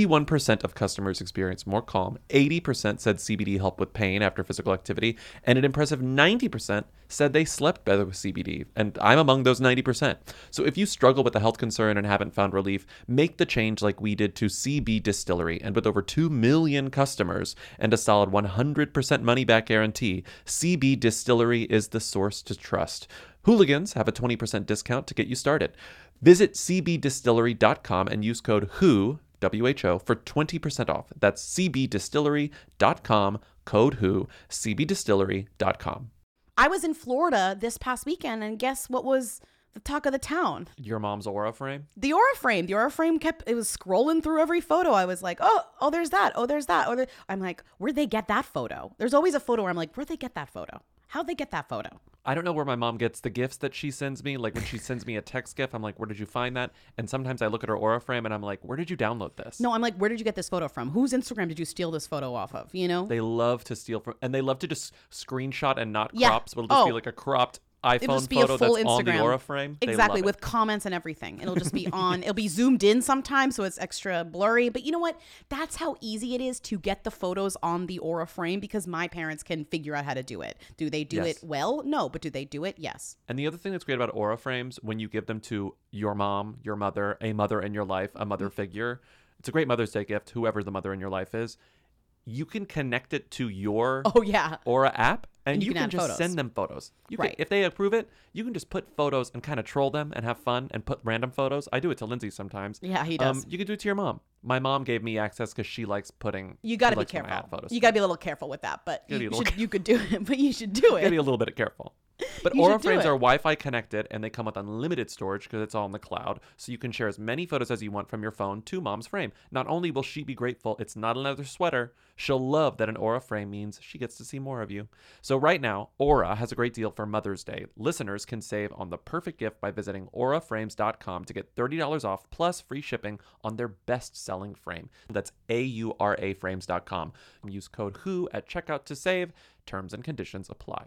81% of customers experienced more calm, 80% said CBD helped with pain after physical activity, and an impressive 90% said they slept better with CBD, and I'm among those 90%. So if you struggle with a health concern and haven't found relief, make the change like we did to CB Distillery, and with over 2 million customers and a solid 100% money-back guarantee, CB Distillery is the source to trust. Hooligans have a 20% discount to get you started. Visit cbdistillery.com and use code WHO, WHO, for 20% off. That's cbdistillery.com, code WHO, cbdistillery.com. I was in Florida this past weekend, and guess what was the talk of the town? Your mom's Aura frame? The Aura frame. The Aura frame it was scrolling through every photo. I was like, oh, there's that. Oh, there's that. I'm like, where'd they get that photo? There's always a photo where I'm like, where'd they get that photo? How'd they get that photo? I don't know where my mom gets the gifts that she sends me. Like when she sends me a text gift, I'm like, where did you find that? And sometimes I look at her Aura frame and I'm like, where did you download this? No, I'm like, where did you get this photo from? Whose Instagram did you steal this photo off of? You know? They love to steal from, and they love to just screenshot and not crop. So it'll just be like a cropped iPhone photo that's Instagram. On the Aura frame. Exactly, with comments and everything. It'll just be on, it'll be zoomed in sometimes, so it's extra blurry. But you know what? That's how easy it is to get the photos on the Aura frame, because my parents can figure out how to do it. Do they do it well? No, but do they do it? Yes. And the other thing that's great about Aura frames, when you give them to your mom, your mother, a mother in your life, a mother figure, it's a great Mother's Day gift, whoever the mother in your life is. You can connect it to your Aura app, and you can just photos. Send them photos. You can, if they approve it, you can just put photos and kind of troll them and have fun and put random photos. I do it to Lindsay sometimes. Yeah, he does. You can do it to your mom. My mom gave me access because she likes putting. You got to be careful. You got to be a little careful with that, but you could do it. But you should do it. Got to be a little bit careful. But Aura frames are Wi-Fi connected, and they come with unlimited storage because it's all in the cloud, so you can share as many photos as you want from your phone to mom's frame. Not only will she be grateful it's not another sweater, she'll love that an Aura frame means she gets to see more of you. So right now, Aura has a great deal for Mother's Day. Listeners can save on the perfect gift by visiting auraframes.com to get $30 off plus free shipping on their best-selling frame. That's auraframes.com. Use code WHO at checkout to save. Terms and conditions apply.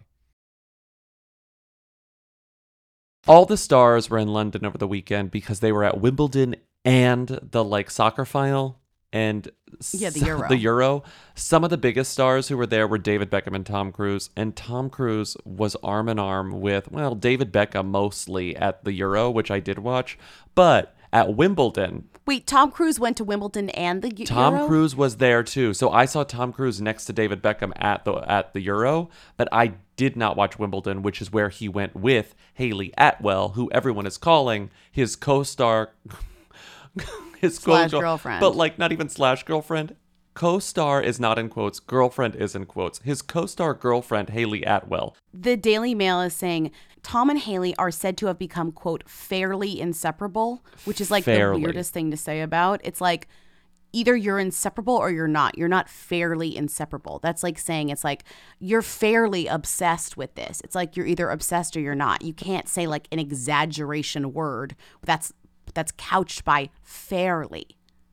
All the stars were in London over the weekend because they were at Wimbledon and the soccer final, and Yeah, the Euro. The Euro. Some of the biggest stars who were there were David Beckham and Tom Cruise. And Tom Cruise was arm in arm with, well, David Beckham mostly at the Euro, which I did watch. But at Wimbledon, Wait, Tom Cruise went to Wimbledon and the Euro? Tom Cruise was there too. So I saw Tom Cruise next to David Beckham at the Euro, but I did not watch Wimbledon, which is where he went with Hayley Atwell, who everyone is calling his co-star, his Slash co-star, girlfriend. but like not even slash girlfriend. Co-star is not in quotes. Girlfriend is in quotes. His co-star girlfriend, Hayley Atwell. The Daily Mail is saying Tom and Hayley are said to have become, quote, fairly inseparable, which is like Fairly. the weirdest thing to say about. It's like either you're inseparable or you're not. You're not fairly inseparable. That's like saying it's like you're fairly obsessed with this. It's like you're either obsessed or you're not. You can't say like an exaggeration word that's couched by fairly.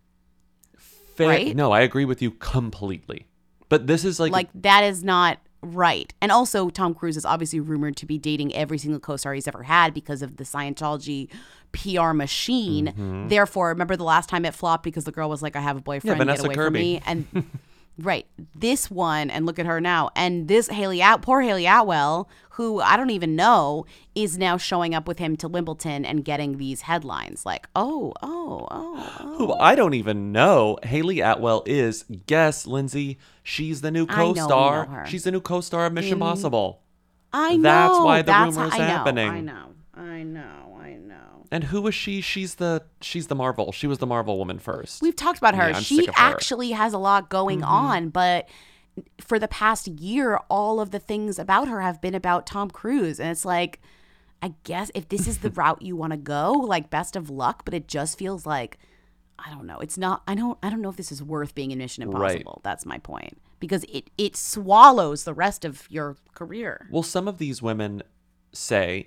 Right? No, I agree with you completely. But this is like that is not right. And also Tom Cruise is obviously rumored to be dating every single co-star he's ever had because of the Scientology PR machine. Mm-hmm. Therefore, remember the last time it flopped because the girl was like, I have a boyfriend, Vanessa get away Kirby. from me. And right. This one, and look at her now. And this poor Hayley Atwell, who I don't even know, is now showing up with him to Wimbledon and getting these headlines like, oh. who I don't even know. Hayley Atwell is, guess, Lindsay, she's the new I know, we co-star. know her. She's the new co-star of Mission Impossible. I know. That's why the rumor is I know, happening. I know. And who was she? She's the Marvel. She was the Marvel woman first. We've talked about her. Yeah, I'm She sick of her. actually has a lot going on, but for the past year, all of the things about her have been about Tom Cruise. And it's like, I guess if this is the route you want to go, like best of luck, but it just feels like, I don't know. It's not, I don't know if this is worth being in Mission Impossible. Right. That's my point. Because it swallows the rest of your career. Well, some of these women say,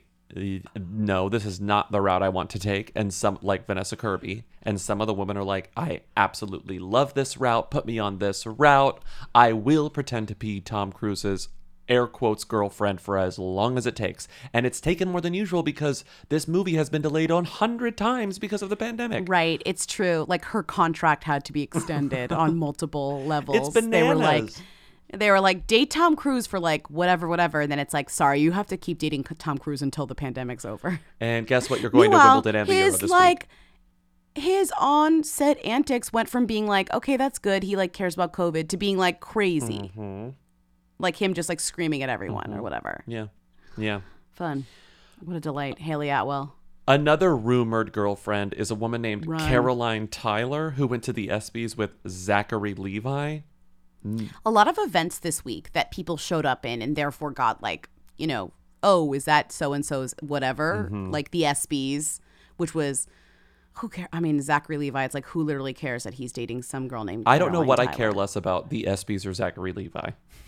no, this is not the route I want to take. And some, like Vanessa Kirby, and some of the women are like, I absolutely love this route. Put me on this route. I will pretend to be Tom Cruise's air quotes girlfriend for as long as it takes. And it's taken more than usual because this movie has been delayed 100 times because of the pandemic. Right. It's true. Like her contract had to be extended on multiple levels. It's bananas. They were like, date Tom Cruise for like whatever. And then it's like, sorry, you have to keep dating Tom Cruise until the pandemic's over. And guess what? You're going to Meanwhile, Wimbledon and the Euro this week. His on-set antics went from being like, okay, that's good, he like cares about COVID, to being like crazy. Mm-hmm. Like him just like screaming at everyone or whatever. Yeah. Fun. What a delight. Hayley Atwell. Another rumored girlfriend is a woman named Run. Caroline Tyler, who went to the ESPYs with Zachary Levi. A lot of events this week that people showed up in and therefore got like, you know, oh, is that so-and-so's whatever? Like the ESPYs, which was, who cares? I mean, Zachary Levi, it's like, who literally cares that he's dating some girl named I don't know Caroline what I Tyler? care less about, the ESPYs or Zachary Levi.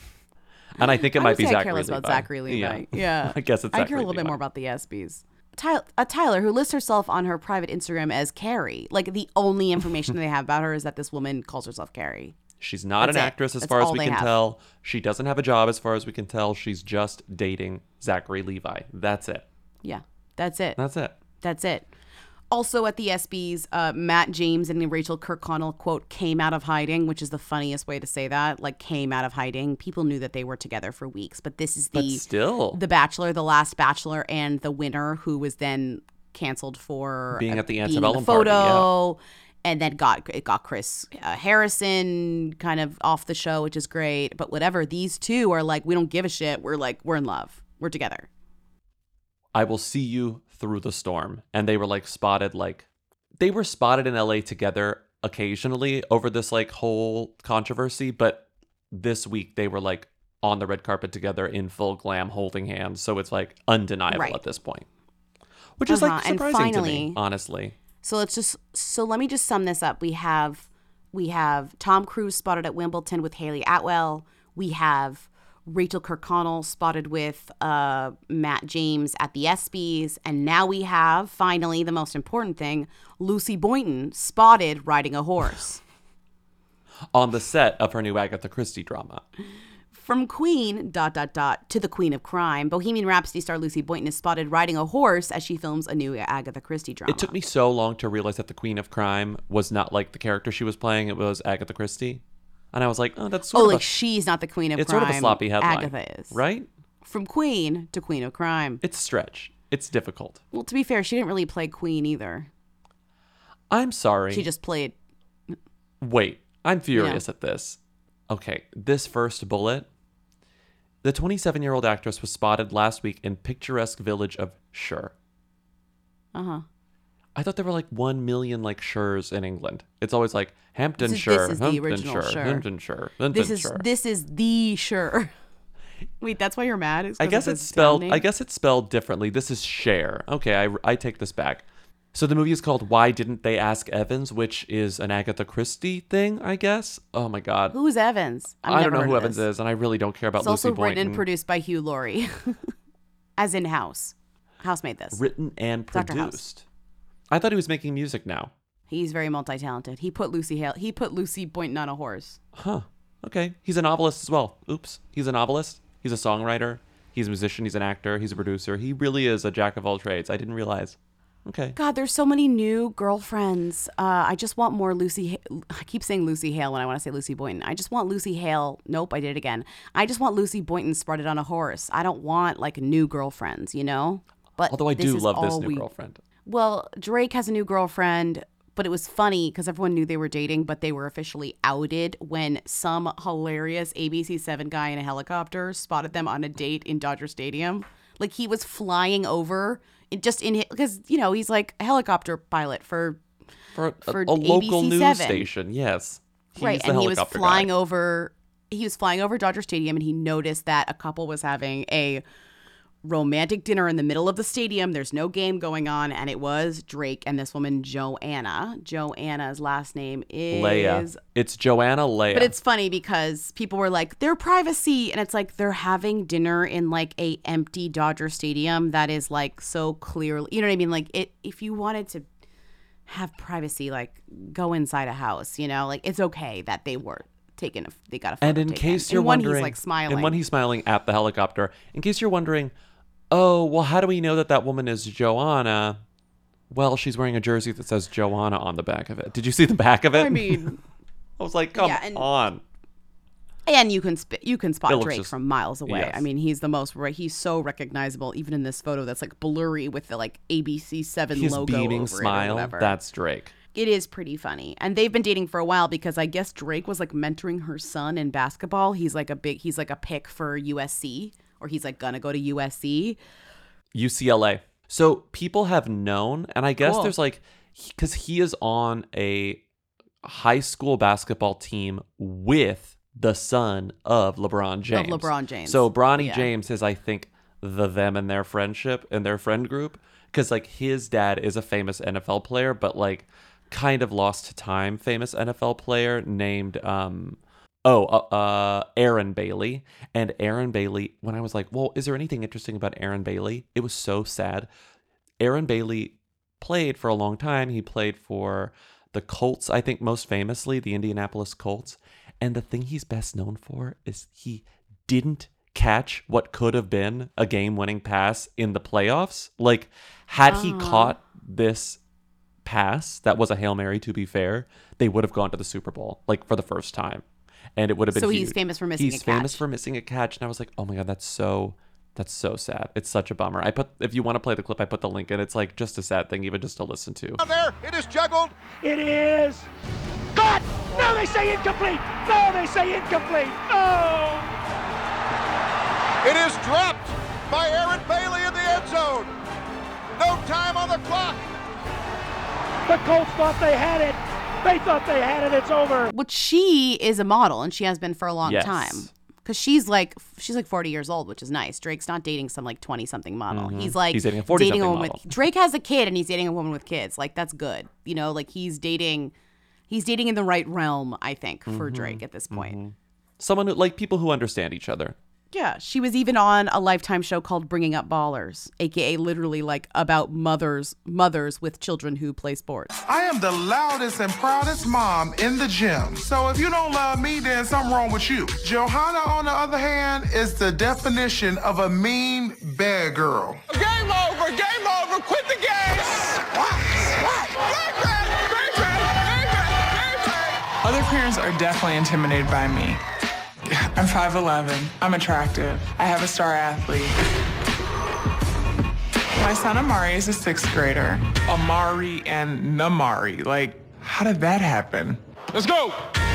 And I think it I might would be say Zachary I care less Levi. about Zachary Levi. Yeah. I guess it's I Zachary care a little Levi. bit more about the ESPYs. Tyler, who lists herself on her private Instagram as Carrie. Like, the only information they have about her is that this woman calls herself Carrie. She's not That's an it. actress as That's far as all we they can have. tell. She doesn't have a job as far as we can tell. She's just dating Zachary Levi. That's it. Yeah, that's it. That's it. That's it. Also at the ESPYs, Matt James and Rachel Kirkconnell, quote, came out of hiding, which is the funniest way to say that. Like, came out of hiding. People knew that they were together for weeks, but this is But still. The Bachelor, the last Bachelor, and the winner who was then canceled for Being at the being in antebellum photo. party, And then it got Chris Harrison kind of off the show, which is great. But whatever, these two are like, we don't give a shit. We're like, we're in love. We're together. I will see you through the storm. And they were like spotted in LA together occasionally over this like whole controversy. But this week they were like on the red carpet together in full glam holding hands. So it's like undeniable Right. at this point. Which is like And surprising to me, finally- honestly. So let me just sum this up. We have Tom Cruise spotted at Wimbledon with Hayley Atwell. We have Rachel Kirkconnell spotted with Matt James at the ESPYs. And now we have, finally, the most important thing, Lucy Boynton spotted riding a horse. On the set of her new Agatha Christie drama. From Queen, ... to the Queen of Crime, Bohemian Rhapsody star Lucy Boynton is spotted riding a horse as she films a new Agatha Christie drama. It took me so long to realize that the Queen of Crime was not like the character she was playing. It was Agatha Christie. And I was like, oh, that's sort of she's not the Queen of it's Crime. It's sort of a sloppy headline. Agatha is. Right? From Queen to Queen of Crime. It's a stretch. It's difficult. Well, to be fair, she didn't really play Queen either. I'm sorry. She just played... Wait, I'm furious at this. Okay, this first bullet. The 27-year-old actress was spotted last week in picturesque village of Shire. Uh-huh. I thought there were like 1 million like Shires in England. It's always like Hamptonshire, Hamptonshire. This is the Shire. Wait, that's why you're mad? I guess it's spelled differently. This is Cher. Okay, I take this back. So the movie is called Why Didn't They Ask Evans, which is an Agatha Christie thing, I guess. Oh my God. Who's Evans? I don't know who Evans is, and I really don't care about Lucy Boynton. It's also written and produced by Hugh Laurie. As in House. House made this. Written and produced. I thought he was making music now. He's very multi-talented. He put Lucy Boynton on a horse. Huh. Okay. He's a novelist as well. Oops. He's a novelist. He's a songwriter. He's a musician. He's an actor. He's a producer. He really is a jack of all trades. I didn't realize. Okay. God, there's so many new girlfriends. I just want more Lucy. I keep saying Lucy Hale when I want to say Lucy Boynton. I just want Lucy Hale. Nope, I did it again. I just want Lucy Boynton spread on a horse. I don't want like new girlfriends, you know? But although I do love this new girlfriend. Well, Drake has a new girlfriend, but it was funny because everyone knew they were dating, but they were officially outed when some hilarious ABC7 guy in a helicopter spotted them on a date in Dodger Stadium. Like he was flying over. Because he's like a helicopter pilot for a local ABC7. news station. Yes, right. And he was flying over. He was flying over Dodger Stadium, and he noticed that a couple was having a romantic dinner in the middle of the stadium. There's no game going on, and it was Drake and this woman Joanna. Joanna's last name is Leia. It's Joanna Leia. But it's funny because people were like, their privacy, and it's like they're having dinner in like a empty Dodger Stadium that is like so clearly, you know what I mean? Like if you wanted to have privacy, like go inside a house, like it's okay that they were taken. They got a photo and in taken. case you're wondering, he's like smiling. and when he's smiling at the helicopter, in case you're wondering, oh, well, how do we know that woman is Joanna? Well, she's wearing a jersey that says Joanna on the back of it. Did you see the back of it? I mean, I was like, come on. And you can spot Drake from miles away. Yes. I mean, he's so recognizable, even in this photo that's like blurry with the like ABC7 His logo beaming over smile, it or whatever. That's Drake. It is pretty funny. And they've been dating for a while because I guess Drake was like mentoring her son in basketball. He's like a pick for USC, or he's like gonna go to USC. UCLA. So people have known, and I guess Cool. there's like, because he is on a high school basketball team with the son of LeBron James. Of LeBron James. So Bronny Yeah. James is, I think, them and their friendship and their friend group, because like his dad is a famous NFL player, but like kind of lost to time famous NFL player named Aaron Bailey. And Aaron Bailey, when I was like, well, is there anything interesting about Aaron Bailey? It was so sad. Aaron Bailey played for a long time. He played for the Colts, I think most famously, the Indianapolis Colts. And the thing he's best known for is he didn't catch what could have been a game-winning pass in the playoffs. Like, had he caught this pass, that was a Hail Mary, to be fair, they would have gone to the Super Bowl, like, for the first time. And it would have been So huge. he's famous for missing a catch. He's famous for missing a catch. And I was like, oh my God, that's so sad. It's such a bummer. If you want to play the clip, I put the link in. It's like just a sad thing, even just to listen to. There, it is juggled. It is. Caught! No, they say incomplete. No, they say incomplete. No! It is dropped by Aaron Bailey in the end zone. No time on the clock. The Colts thought they had it. They thought they had it. It's over. But she is a model, and she has been for a long Yes. time. Because she's like 40 years old, which is nice. Drake's not dating some like 20-something model. Mhm. He's like He's dating a 40-something woman. model. Drake has a kid, and he's dating a woman with kids. Like that's good. Like he's dating in the right realm, I think, for Drake at this point. Someone who, like, people who understand each other. Yeah, she was even on a Lifetime show called Bringing Up Ballers, aka literally like about mothers with children who play sports. I am the loudest and proudest mom in the gym. So if you don't love me, then something wrong with you. Johanna, on the other hand, is the definition of a mean bad girl. Game over, quit the game. Other parents are definitely intimidated by me. I'm 5'11". I'm attractive. I have a star athlete. My son Amari is a 6th grader. Amari and Namari. Like, how did that happen? Let's go.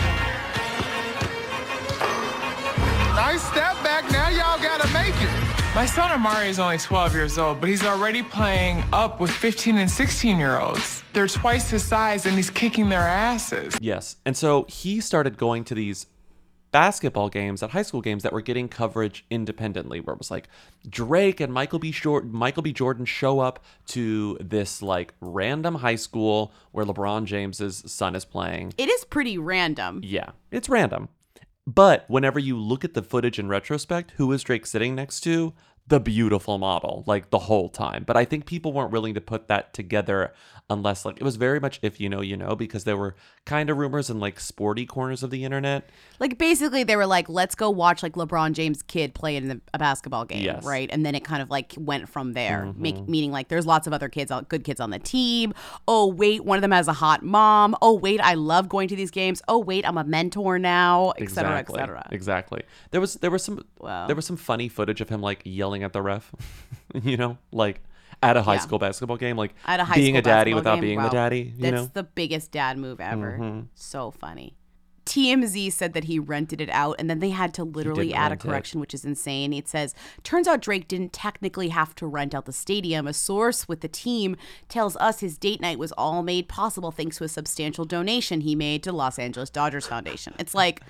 Nice step back. Now y'all gotta make it. My son Amari is only 12 years old, but he's already playing up with 15 and 16-year-olds. They're twice his size, and he's kicking their asses. Yes. And so he started going to these basketball games at high school games that were getting coverage independently, where it was like Drake and Michael B. Jordan show up to this like random high school where LeBron James's son is playing. It is pretty random. Yeah, it's random. But whenever you look at the footage in retrospect, who is Drake sitting next to? The beautiful model, like the whole time. But I think people weren't willing to put that together unless like it was very much if you know, you know, because there were kind of rumors in like sporty corners of the internet. Like basically they were like, let's go watch like LeBron James' kid play in a basketball game, Yes. right? And then it kind of like went from there, Mhm. meaning like there's lots of other kids, good kids on the team. Oh, wait, one of them has a hot mom. Oh, wait, I love going to these games. Oh, wait, I'm a mentor now, et cetera, et cetera. Exactly. There was some funny footage of him like yelling at the ref, you know, like at a high school basketball game, like At a high being school a daddy basketball without game? being Wow. the daddy, you That's know? the biggest dad move ever. Mhm. So funny. TMZ said that he rented it out, and then they had to literally didn't add a rent it. correction, which is insane. It says, turns out Drake didn't technically have to rent out the stadium. A source with the team tells us his date night was all made possible thanks to a substantial donation he made to Los Angeles Dodgers Foundation. It's like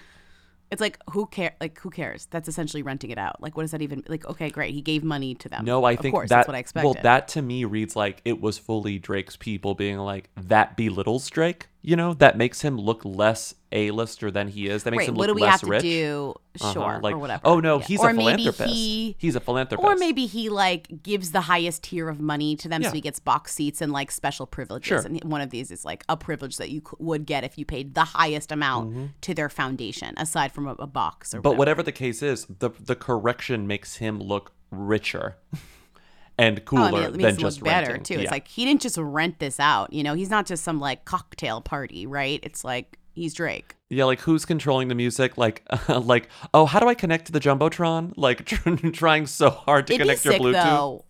who cares? That's essentially renting it out. Like, what does that even like? Okay, great. He gave money to them. No, I Of think course, that, that's what I expected. Well, that to me reads like it was fully Drake's people being like, that belittles Drake, you know? That makes him look less A-lister than he is. That makes Right, him what look do we less have to rich. do? Sure, Like, or whatever. oh no, Yeah. he's Or a maybe philanthropist. He's a philanthropist. Or maybe he like gives the highest tier of money to them, Yeah. so he gets box seats and like special privileges. Sure. And one of these is like a privilege that you would get if you paid the highest amount to their foundation, aside from a box or But whatever. whatever the case is, the correction makes him look richer and cooler it makes than him just look better renting. too. Yeah. It's like he didn't just rent this out. You know, he's not just some like cocktail party, right? It's like he's Drake. Yeah, like who's controlling the music? Like, like, oh, how do I connect to the Jumbotron? Like trying so hard to It'd connect be your sick Bluetooth. though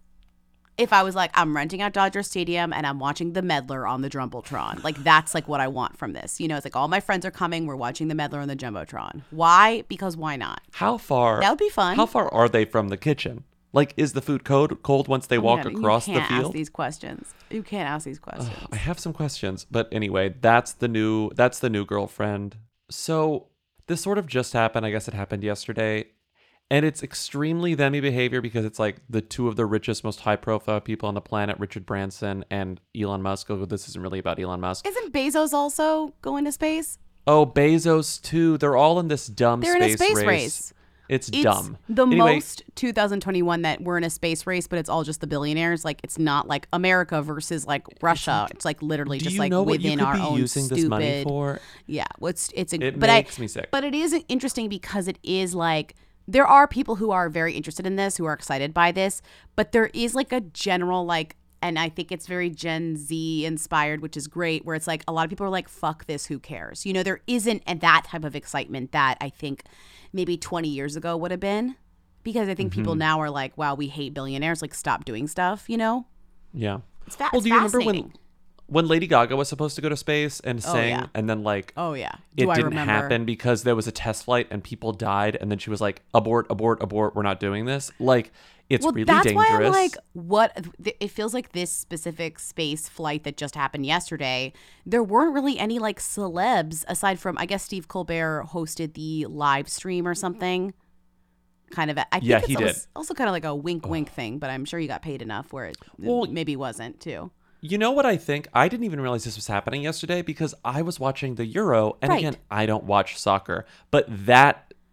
if I was like, I'm renting out Dodger Stadium and I'm watching the Meddler on the Jumbotron. Like that's like what I want from this. You know, it's like all my friends are coming. We're watching the Meddler on the Jumbotron. Why? Because why not? How far? That would be fun. How far are they from the kitchen? Like, is the food cold once they walk Man, across you the can't field? ask these questions. You can't ask these questions. I have some questions, but anyway, that's the new girlfriend. So this sort of just happened. I guess it happened yesterday. And it's extremely themmy behavior because it's like the two of the richest, most high-profile people on the planet, Richard Branson and Elon Musk. Although this isn't really about Elon Musk. Isn't Bezos also going to space? Oh, Bezos too. They're all in this dumb They're in a space race. It's dumb. The Anyway, most 2021 that we're in a space race, but it's all just the billionaires. Like it's not like America versus like Russia. It's like literally do just you like know what you within could our be own using stupid. this money for? Yeah, It but makes me sick. But it is interesting because it is like there are people who are very interested in this, who are excited by this, but there is like a general like. And I think it's very Gen Z inspired, which is great, where it's like a lot of people are like, fuck this, who cares? You know, there isn't that type of excitement that I think maybe 20 years ago would have been. Because I think people now are like, wow, we hate billionaires. Like, stop doing stuff, you know? Yeah. It's Well, do you remember fascinating. when Lady Gaga was supposed to go to space and Oh, sing, yeah. and then like, Oh, yeah. it Do I didn't remember? happen because there was a test flight and people died, and then she was like, abort, abort, abort, we're not doing this. Like, it's really that's dangerous. why I'm like, what? It feels like this specific space flight that just happened yesterday, there weren't really any like celebs aside from, I guess Steve Colbert hosted the live stream or something. Kind of, I think Yeah, it's he did. also kind of like a wink thing, but I'm sure you got paid enough where it maybe wasn't too. You know what I think? I didn't even realize this was happening yesterday because I was watching the Euro, and Right. again, I don't watch soccer, but that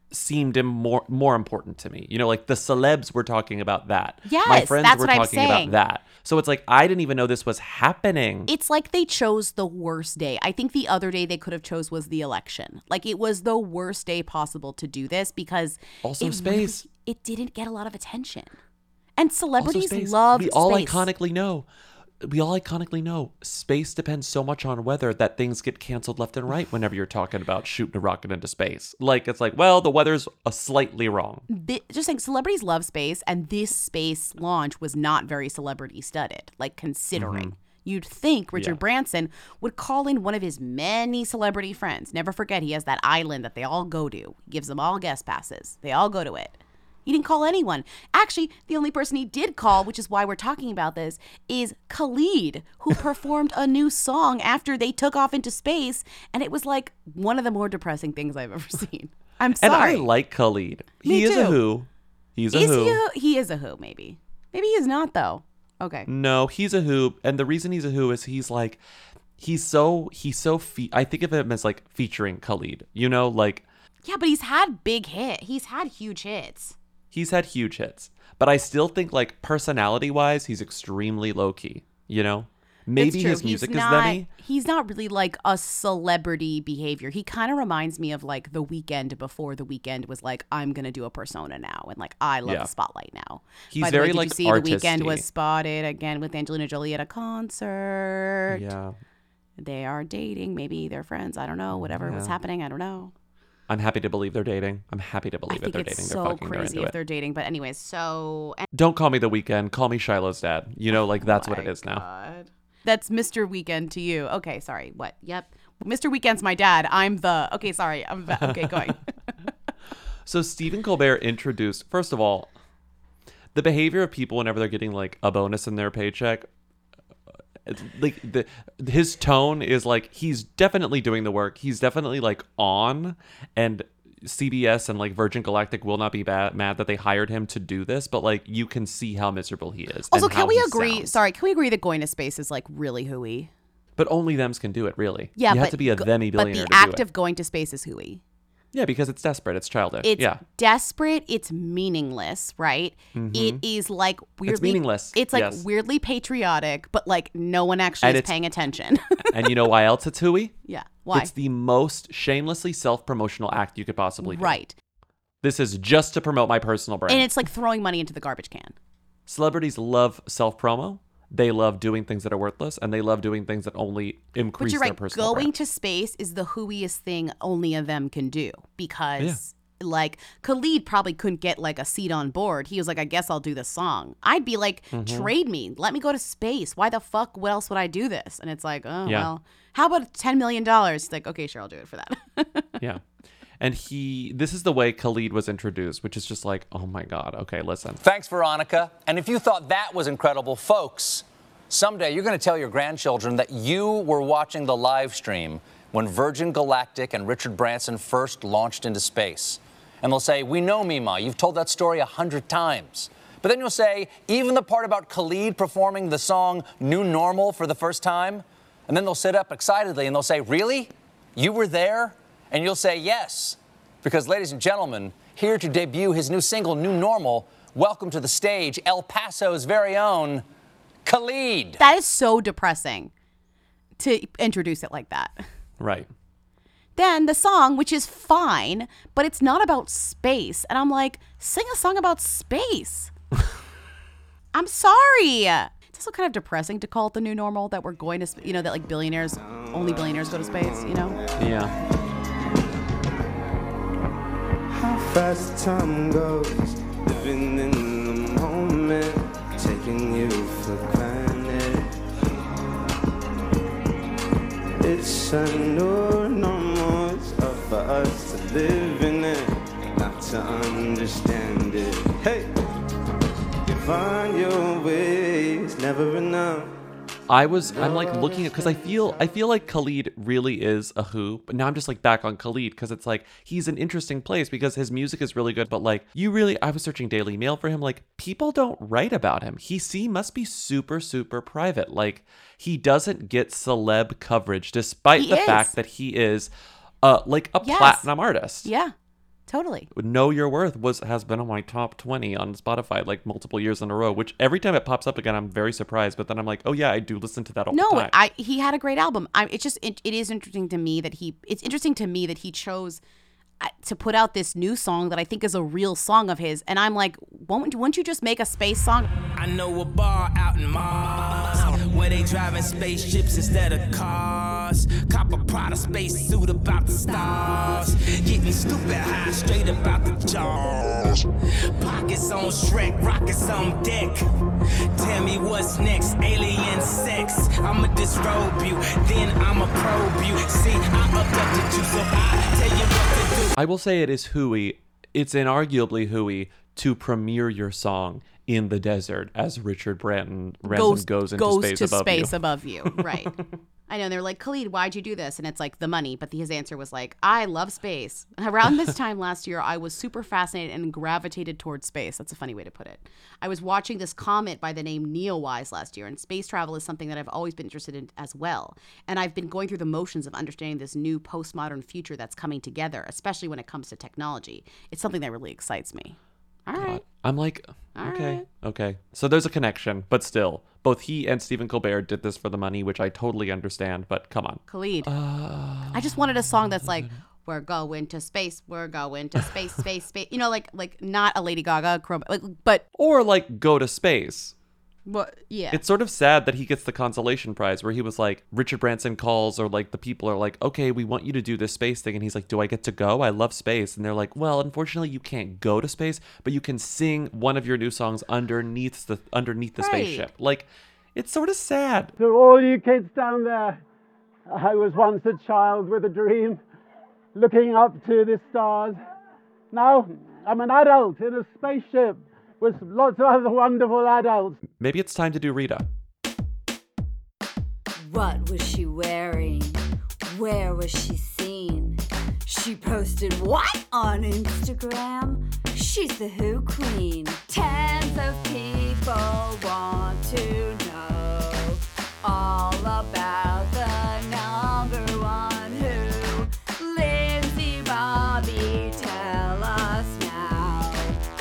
seemed more important to me. You know, like the celebs were talking about that. Yes, my friends that's were what I'm talking about saying. that. So it's like I didn't even know this was happening. It's like they chose the worst day. I think the other day they could have chose was the election. Like it was the worst day possible to do this because Also space. It didn't get a lot of attention. And celebrities Also space. love We all space. iconically know space depends so much on weather that things get canceled left and right whenever you're talking about shooting a rocket into space. Like, it's like, well, the weather's slightly wrong. Just saying, celebrities love space, and this space launch was not very celebrity studded, like considering. You'd think Richard Branson would call in one of his many celebrity friends. Never forget, he has that island that they all go to. He gives them all guest passes. They all go to it. He didn't call anyone. Actually, the only person he did call, which is why we're talking about this, is Khalid, who performed a new song after they took off into space. And it was like one of the more depressing things I've ever seen. I'm sorry. And I like Khalid. Me He is a too. who. He's a who. He is a who, maybe. Maybe he is not, though. Okay. No, he's a who. And the reason he's a who is he's like, I think of him as like featuring Khalid, you know, like. Yeah, but he's had he's had huge hits. He's had huge hits, but I still think like personality-wise, he's extremely low-key, you know? Maybe his music is then He's not really like a celebrity behavior. He kind of reminds me of like The Weeknd before The Weeknd was like, I'm going to do a persona now. And like, I love the spotlight now. He's By the very way, did like you see artisty. The Weeknd was spotted again with Angelina Jolie at a concert? Yeah. They are dating. Maybe they're friends. I don't know. Whatever was happening. I don't know. I'm happy to believe they're dating. I'm happy to believe that they're dating. It's They're so fucking they're crazy into if it. they're dating. But anyways, so... Don't call me The Weeknd. Call me Shiloh's dad. You know, like that's what it is now. That's Mr. Weeknd to you. Okay, sorry. What? Yep. Mr. Weeknd's my dad. I'm the... Okay, sorry. Okay, going. So Stephen Colbert introduced, first of all, the behavior of people whenever they're getting like a bonus in their paycheck. Like his tone is like he's definitely doing the work. He's definitely like on, and CBS and like Virgin Galactic will not be mad that they hired him to do this. But like you can see how miserable he is. Also, and can how we he agree? sounds. Sorry, can we agree that going to space is like really hooey? But only thems can do it. Really. Yeah, you but have to be a themmy billionaire But the to act do it. of going to space is hooey. Yeah, because it's desperate. It's childish. It's yeah. desperate. It's meaningless, right? Mhm. It is like weirdly. It's meaningless. It's like Yes. weirdly patriotic, but like no one actually And is it's- paying attention. And you know why else it's hooey? Yeah. Why? It's the most shamelessly self-promotional act you could possibly do. Right. This is just to promote my personal brand. And it's like throwing money into the garbage can. Celebrities love self-promo. They love doing things that are worthless, and they love doing things that only But increase you're their right. personal Going brand. to space is the hooeyest thing only of them can do because. Like Khalid probably couldn't get like a seat on board. He was like, I guess I'll do the song. I'd be like, trade me. Let me go to space. Why the fuck? What else would I do this? And it's like, oh, Yeah. well, how about $10 million? He's like, okay, sure, I'll do it for that. Yeah. And this is the way Khalid was introduced, which is just like, oh my God. Okay, listen. Thanks, Veronica. And if you thought that was incredible, folks, someday you're going to tell your grandchildren that you were watching the live stream when Virgin Galactic and Richard Branson first launched into space. And they'll say, we know, Mima, you've told that story 100 times. But then you'll say, even the part about Khalid performing the song New Normal for the first time. And then they'll sit up excitedly and they'll say, really? You were there? And you'll say, yes. Because, ladies and gentlemen, here to debut his new single, New Normal, welcome to the stage, El Paso's very own Khalid. That is so depressing to introduce it like that. Right. Then the song, which is fine, but it's not about space. And I'm like, sing a song about space. I'm sorry. It's also kind of depressing to call it the new normal that we're going to, that like only billionaires go to space, you know? Yeah. How fast time goes, living in the moment, taking you for granted. It's a new normal, it's up for us to live in it, not to understand it. Hey, you find your ways, never enough. I'm like looking at, because I feel like Khalid really is a who, but now I'm just like back on Khalid because it's like he's an interesting place because his music is really good, but like I was searching Daily Mail for him, like people don't write about him. He must be super, super private. Like he doesn't get celeb coverage despite the fact that he is like a platinum artist. Yeah. Totally. Know Your Worth has been on my top 20 on Spotify like multiple years in a row, which every time it pops up again, I'm very surprised. But then I'm like, oh yeah, I do listen to that all the time. He had a great album. It is interesting to me that he chose to put out this new song that I think is a real song of his. And I'm like, won't you just make a space song? I know a bar out in Mars where they driving spaceships instead of cars. Cop a Prada space suit about the stars. Getting stupid high straight about the jaws. Pockets on Shrek, rockets on deck. Tell me what's next, alien sex. I'ma disrobe you, then I'ma probe you. See, I abducted you, so I tell you what to do. I will say it is hooey. It's inarguably hooey to premiere your song in the desert as Richard Branson goes into space above you. Right. I know. They're like, Khalid, why'd you do this? And it's like, the money. But his answer was like, I love space. Around this time last year, I was super fascinated and gravitated towards space. That's a funny way to put it. I was watching this comet by the name Neowise last year, and space travel is something that I've always been interested in as well. And I've been going through the motions of understanding this new postmodern future that's coming together, especially when it comes to technology. It's something that really excites me. All right. I'm like, okay. So there's a connection, but still, both he and Stephen Colbert did this for the money, which I totally understand, but come on. Khalid. I just wanted a song that's like, we're going to space, space. You know, like not a Lady Gaga, but... Or like go to space. Well, yeah. It's sort of sad that he gets the consolation prize where he was like, Richard Branson calls, or like the people are like, okay, we want you to do this space thing. And he's like, do I get to go? I love space. And they're like, well, unfortunately, you can't go to space, but you can sing one of your new songs underneath the spaceship. Like, it's sort of sad. To all you kids down there, I was once a child with a dream, looking up to the stars. Now I'm an adult in a spaceship with lots of other wonderful adults. Maybe it's time to do Rita. What was she wearing? Where was she seen? She posted what on Instagram? She's the Who Queen. Tens of people want to know all about the number one Who. Lindsay, Bobby, tell us now.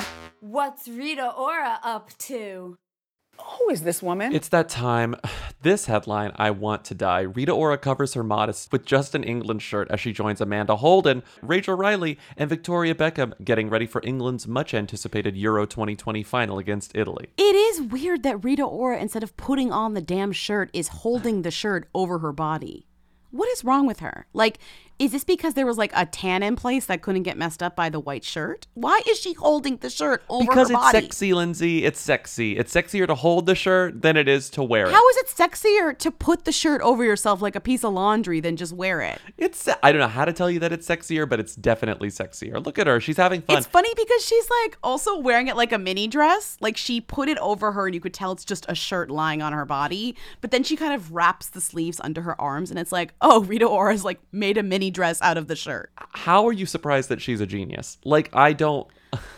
What's Rita Ora up to? Who is this woman? It's that time. This headline, I want to die. Rita Ora covers her modesty with just an England shirt as she joins Amanda Holden, Rachel Riley, and Victoria Beckham getting ready for England's much-anticipated Euro 2020 final against Italy. It is weird that Rita Ora, instead of putting on the damn shirt, is holding the shirt over her body. What is wrong with her? Like, is this because there was like a tan in place that couldn't get messed up by the white shirt? Why is she holding the shirt over her body? Because it's sexy, Lindsay. It's sexy. It's sexier to hold the shirt than it is to wear it. How is it sexier to put the shirt over yourself like a piece of laundry than just wear it? I don't know how to tell you that it's sexier, but it's definitely sexier. Look at her. She's having fun. It's funny because she's like also wearing it like a mini dress. Like she put it over her and you could tell it's just a shirt lying on her body. But then she kind of wraps the sleeves under her arms and it's like, oh, Rita Ora's like made a mini dress out of the shirt. How are you surprised that she's a genius? Like, I don't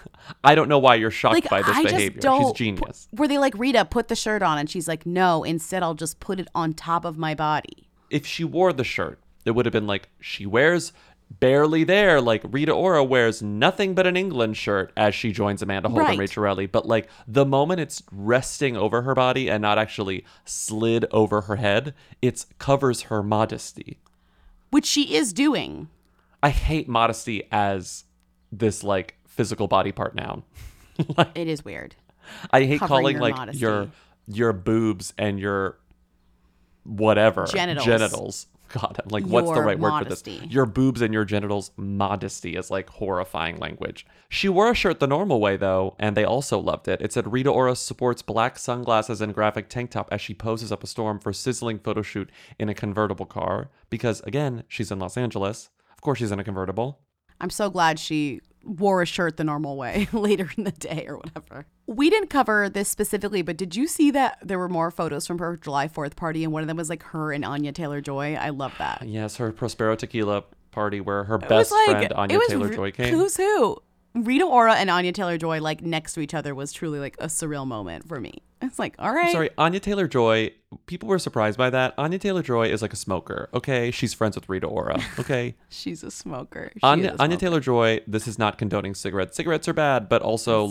know why you're shocked by this behavior. She's genius. Were they like, Rita, put the shirt on? And she's like, no, instead I'll just put it on top of my body. If she wore the shirt, it would have been like, she wears barely there. Like Rita Ora wears nothing but an England shirt as she joins Amanda Holden and Rachel Riley. But like the moment it's resting over her body and not actually slid over her head, it covers her modesty. Which she is doing. I hate modesty as this like physical body part noun. Like, it is weird. I hate calling your like modesty. your boobs and your whatever genitals. God, I'm like, what's the right modesty. word for this? Your boobs and your genitals modesty is like horrifying language. She wore a shirt the normal way though, and they also loved it. It said Rita Ora supports black sunglasses and graphic tank top as she poses up a storm for sizzling photo shoot in a convertible car. Because again, she's in Los Angeles. Of course she's in a convertible. I'm so glad she wore a shirt the normal way later in the day or whatever. We didn't cover this specifically, but did you see that there were more photos from her July 4th party and one of them was like her and Anya Taylor-Joy? I love that. Yes, her Prospero Tequila party where her best friend Anya Taylor-Joy came. Who's who? Rita Ora and Anya Taylor-Joy like next to each other was truly like a surreal moment for me. It's like, all right. I'm sorry, Anya Taylor-Joy people were surprised by that. Anya Taylor-Joy is like a smoker. Okay, she's friends with Rita Ora. Okay, she's a smoker. Anya Taylor-Joy. This is not condoning cigarettes. Cigarettes are bad, but also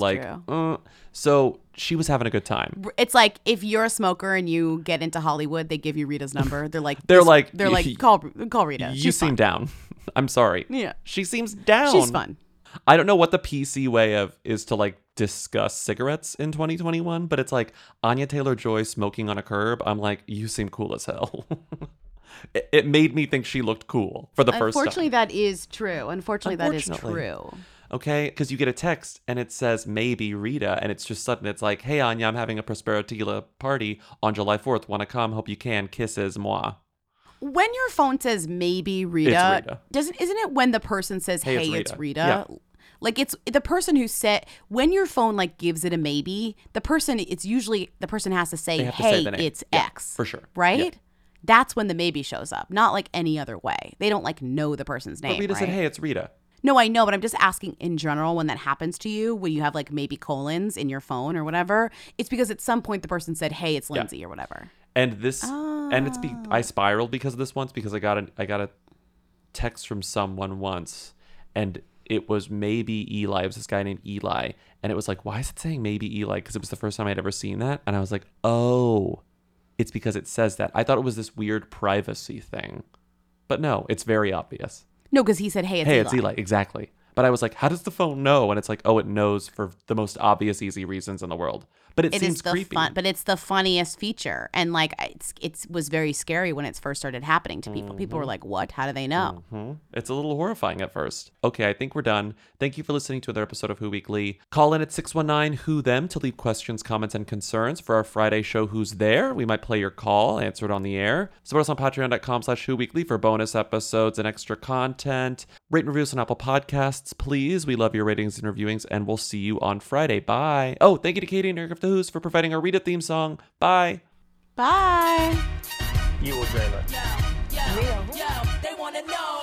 so she was having a good time. It's like if you're a smoker and you get into Hollywood, they give you Rita's number. They're like, call Rita. You seem down. I'm sorry. Yeah, she seems down. She's fun. I don't know what the PC way is to like discuss cigarettes in 2021, but it's like Anya Taylor-Joy smoking on a curb. I'm like, you seem cool as hell. It made me think she looked cool for the first time. Unfortunately, that is true. That is true. Okay, because you get a text and it says maybe Rita, and it's just sudden. It's like, hey Anya, I'm having a Prospero Tequila party on July 4th. Want to come? Hope you can. Kisses, moi. When your phone says maybe Rita, isn't it when the person says, hey, it's Rita? Yeah. Like it's the person who said, when your phone like gives it a maybe, it's usually the person has to say, hey, it's X. For sure. Right? Yeah. That's when the maybe shows up, not like any other way. They don't like know the person's name. But Rita said, hey, it's Rita. No, I know, but I'm just asking in general when that happens to you, when you have like maybe colons in your phone or whatever, it's because at some point the person said, hey, it's Lindsay or whatever. And I spiraled because of this once, because I got a text from someone once, and it was maybe Eli. It was this guy named Eli, and it was like, why is it saying maybe Eli? Because it was the first time I'd ever seen that, and I was like, oh, it's because it says that. I thought it was this weird privacy thing, but no, it's very obvious. No, because he said, hey, it's Eli. Hey, it's Eli, exactly. But I was like, how does the phone know? And it's like, oh, it knows for the most obvious, easy reasons in the world. But it seems creepy. But it's the funniest feature. And like, it was very scary when it first started happening to people. People were like, what? How do they know? It's a little horrifying at first. Okay, I think we're done. Thank you for listening to another episode of Who Weekly. Call in at 619-WHO-THEM to leave questions, comments, and concerns for our Friday show, Who's There? We might play your call, answer it on the air. Support us on patreon.com/Who Weekly for bonus episodes and extra content. Rate and review us on Apple Podcasts, please. We love your ratings and reviewings, and we'll see you on Friday. Bye. Oh, thank you to Katie and Eric of the Who's for providing our Rita theme song. Bye. Bye. You will dream it. Yo, they wanna know.